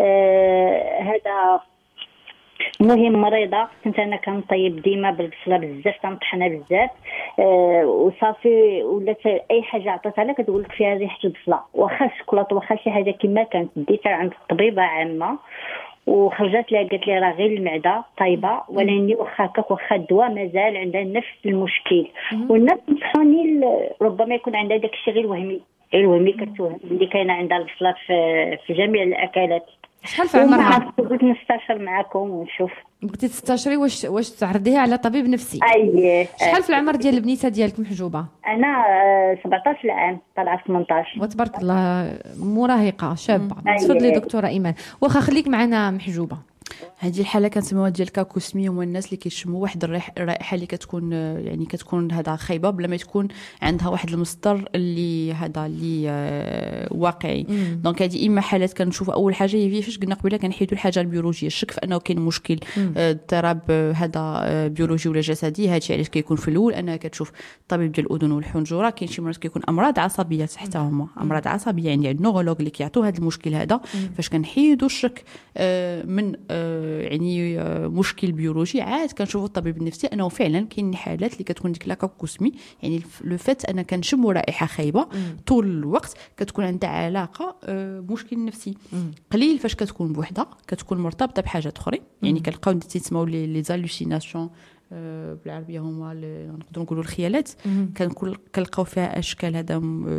آه هذا مهم مريضه، كنت انا كنطيب ديما بالبصله بزاف، كنطحنها بزاف أه وصافي ولات اي حاجه عطيتها لها كتقول لك فيها ريحه البصله، واخا الشكلاط واخا شي حاجه كما كانت ديتها عند الطبيبه عامه وخرجت لها قالت لي راه غير المعده طيبه، ولكن واخا هكاك واخا الدواء مازال عندها نفس المشكل. والناس نصحوني ربما يكون عندها داك الشيء غير وهمي، غير وهمي كتوهم اللي كاينه عندها البصله في في جميع الاكلات. شحال في عمرها؟ بغيت نستشر معكم ونشوف. بغيتي تستشري واش واش تعرضيها على طبيب نفسي؟ اييه. شحال في العمر ديال البنيته ديالك محجوبه؟ انا سبعطاش عام طالعه ثمنطاش. وتبارك الله مراهقه شابه. تفضلي دكتوره ايمان. واخا خليك معنا محجوبه. هذه الحاله كنسميوها ديال الكاكوسمي، هما الناس اللي كيشموا واحد الرائحه اللي كتكون يعني كتكون هذا خايبه بلا ما تكون عندها واحد المصدر اللي هذا اللي واقعي. دونك هذه اما حالات كنشوف اول حاجه هي فاش قلنا قبيله كنحيدوا الحاجه البيولوجيه، الشك في انه كاين مشكل اضطراب هذا بيولوجي ولا جسدي. هادشي علاش كيكون في الاول انها كتشوف الطبيب ديال الاذن والحنجره. كاين شي مرات كيكون امراض عصبيه حتى هما امراض عصبيه، يعني عند نورولوج اللي كيعطيو هذا المشكل هذا. فاش كنحيدوا الشك من يعني مشكل بيولوجي عاد كنشوفوا الطبيب النفسي انه فعلا كاين حالات اللي كتكون ديك لاكاكوسمي، يعني لو فات انا كنشم رائحه خايبه طول الوقت كتكون عندها علاقه بمشكل نفسي. قليل فاش كتكون بوحدها كتكون مرتبطه بحاجات اخرين، يعني كنلقاو تسموا لي زالوسيناسيون بالعربيه هما نقدروا نقولوا الخيالات. كنقول كنلقاو فيها اشكال هذا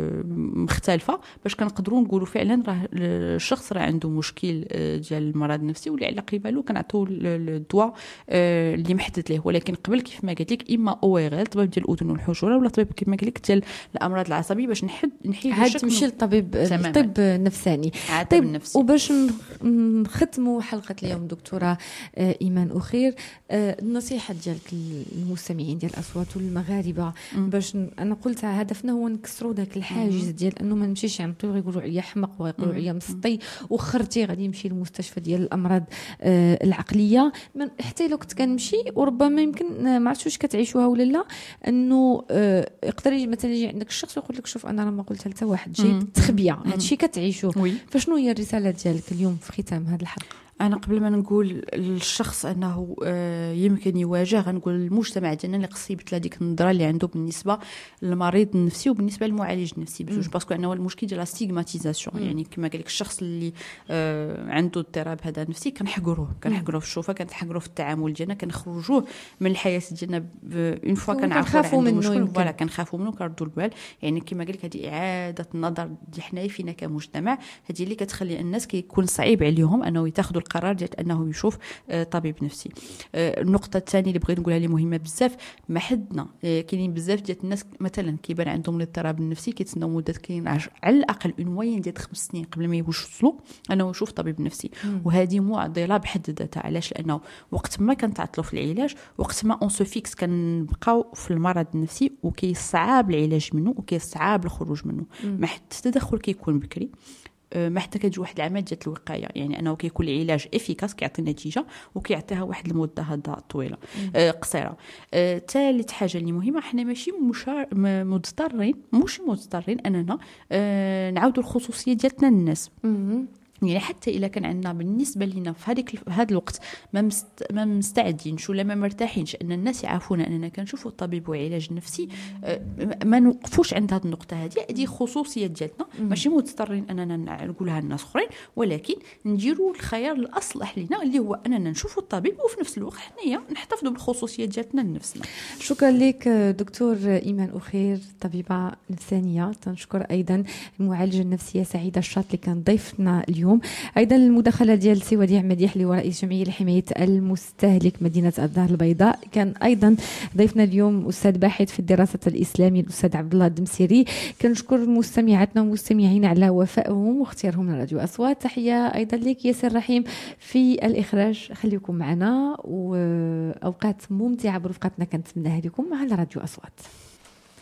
مختلفه باش كنقدروا نقولوا فعلا راه الشخص راه عنده مشكل ديال المرض النفسي واللي على قباله كنعطيو الدواء اللي محدد ليه. ولكن قبل كيف ما قلت لك اما او ار ال طبيب ديال الاذن والحنجره ولا طبيب كيف ما قلت لك ديال الامراض العصبيه باش نحد نحيد عاد تمشي للطبيب الطب النفساني. طيب النفسي. وباش نختموا حلقه اليوم دكتوره ايمان اخير، النصيحه ديال المستمعين ديال الاصوات والمغاربه باش انا قلت هدفنا هو نكسروا ذاك الحاجز ديال انه ما نمشيش نعطيو يقولوا عليا حمق ويقولوا عليا مسطي وخرتي غادي يمشي للمستشفى ديال الامراض آه العقليه. حتى لو كنت كنمشي وربما يمكن ما عرفتش واش كتعيشوها ولا لا، انه آه يقدر يجي مثلا يجي عندك الشخص ويقول لك شوف انا راه ما قلتها حتى واحد جاي تخبيه هادشي كتعيشوه. فشنو هي الرساله ديالك اليوم في ختام هذه الحلقه؟ انا قبل ما نقول للشخص انه يمكن يواجه، غنقول المجتمع ديالنا اللي خصو يبدل هذيك النظره اللي عنده بالنسبه للمريض النفسي وبالنسبه للمعالج النفسي بجوج، باسكو انه المشكل ديال ستيغماتيزاسيون. يعني كما قال لك الشخص اللي عنده اضطراب هذا نفسي كنحقروه كنحقروه في الشوفه، كنحقروه في التعامل ديالنا، كنخرجوه من الحياه ديالنا اون فوا كنعرفوا عنده مشكل ولا كنخافوا منه كنردوا البال. يعني كما قال لك هذه اعاده النظر ديال حنايا فينا كمجتمع، هذه اللي كتخلي الناس كيكون صعيب عليهم انه يتخذوا القرار ديال انه يشوف طبيب نفسي. النقطه الثانيه اللي بغيت نقولها اللي مهمه بزاف، ما حدنا كاينين بزاف ديال الناس مثلا كيبان عندهم الاضطراب النفسي كيتسناو مده كاين على الاقل اون موين ديال خمس سنين قبل ما يوصلوا انه يشوف طبيب نفسي. وهذه معضله بحد ذاتها. علاش؟ لانه وقت ما كنتعطلوا في العلاج، وقت ما اون سو فيكس كنبقاو في المرض النفسي وكيصعب العلاج منه وكيصعب الخروج منه. ما حتى التدخل كيكون بكري، ما حتى كتجي واحد العمل ديال الوقايه، يعني انه كيكون العلاج افيكاس كيعطي نتيجه وكيعطيها واحد المده هذا طويله آه قصيره. ثالث آه حاجه اللي مهمه، حنا ماشي مشار مضطرين مش مضطرين اننا آه نعاودوا الخصوصيه ديالنا للناس. يعني حتى الا كان عندنا بالنسبه لنا في هذيك هذا الوقت ما مست... ما مستعدينش ولا ما مرتاحينش ان الناس يعرفونا اننا كنشوفوا الطبيب وعلاج نفسي، ما نوقفوش عند هذه النقطه. هذه هذه خصوصيه ديالنا، ماشي مضطرين اننا نقولها للناس اخرين، ولكن نديروا الخيار الاصلح لنا اللي هو اننا نشوفوا الطبيب وفي نفس الوقت حنايا نحتفظوا بالخصوصيه ديالنا لنفسنا. شكرا لك دكتور ايمان اخير، طبيبه نفسانيه. تنشكر ايضا المعالجه النفسيه سعيده الشاط اللي كان ضيفنا اليوم. ايضا المداخله ديال سي وديع مديح اللي هو رئيس جمعيه لحمايه المستهلك مدينه الدار البيضاء. كان ايضا ضيفنا اليوم استاذ باحث في الدراسات الاسلاميه الاستاذ عبد الله الدمسيري. كنشكر مستمعاتنا ومستمعين على وفائهم واختيارهم لراديو اصوات. تحيه ايضا لك ياسر رحيم في الاخراج. خليكم معنا واوقات ممتعه برفقتنا كنتمناها لكم على راديو اصوات.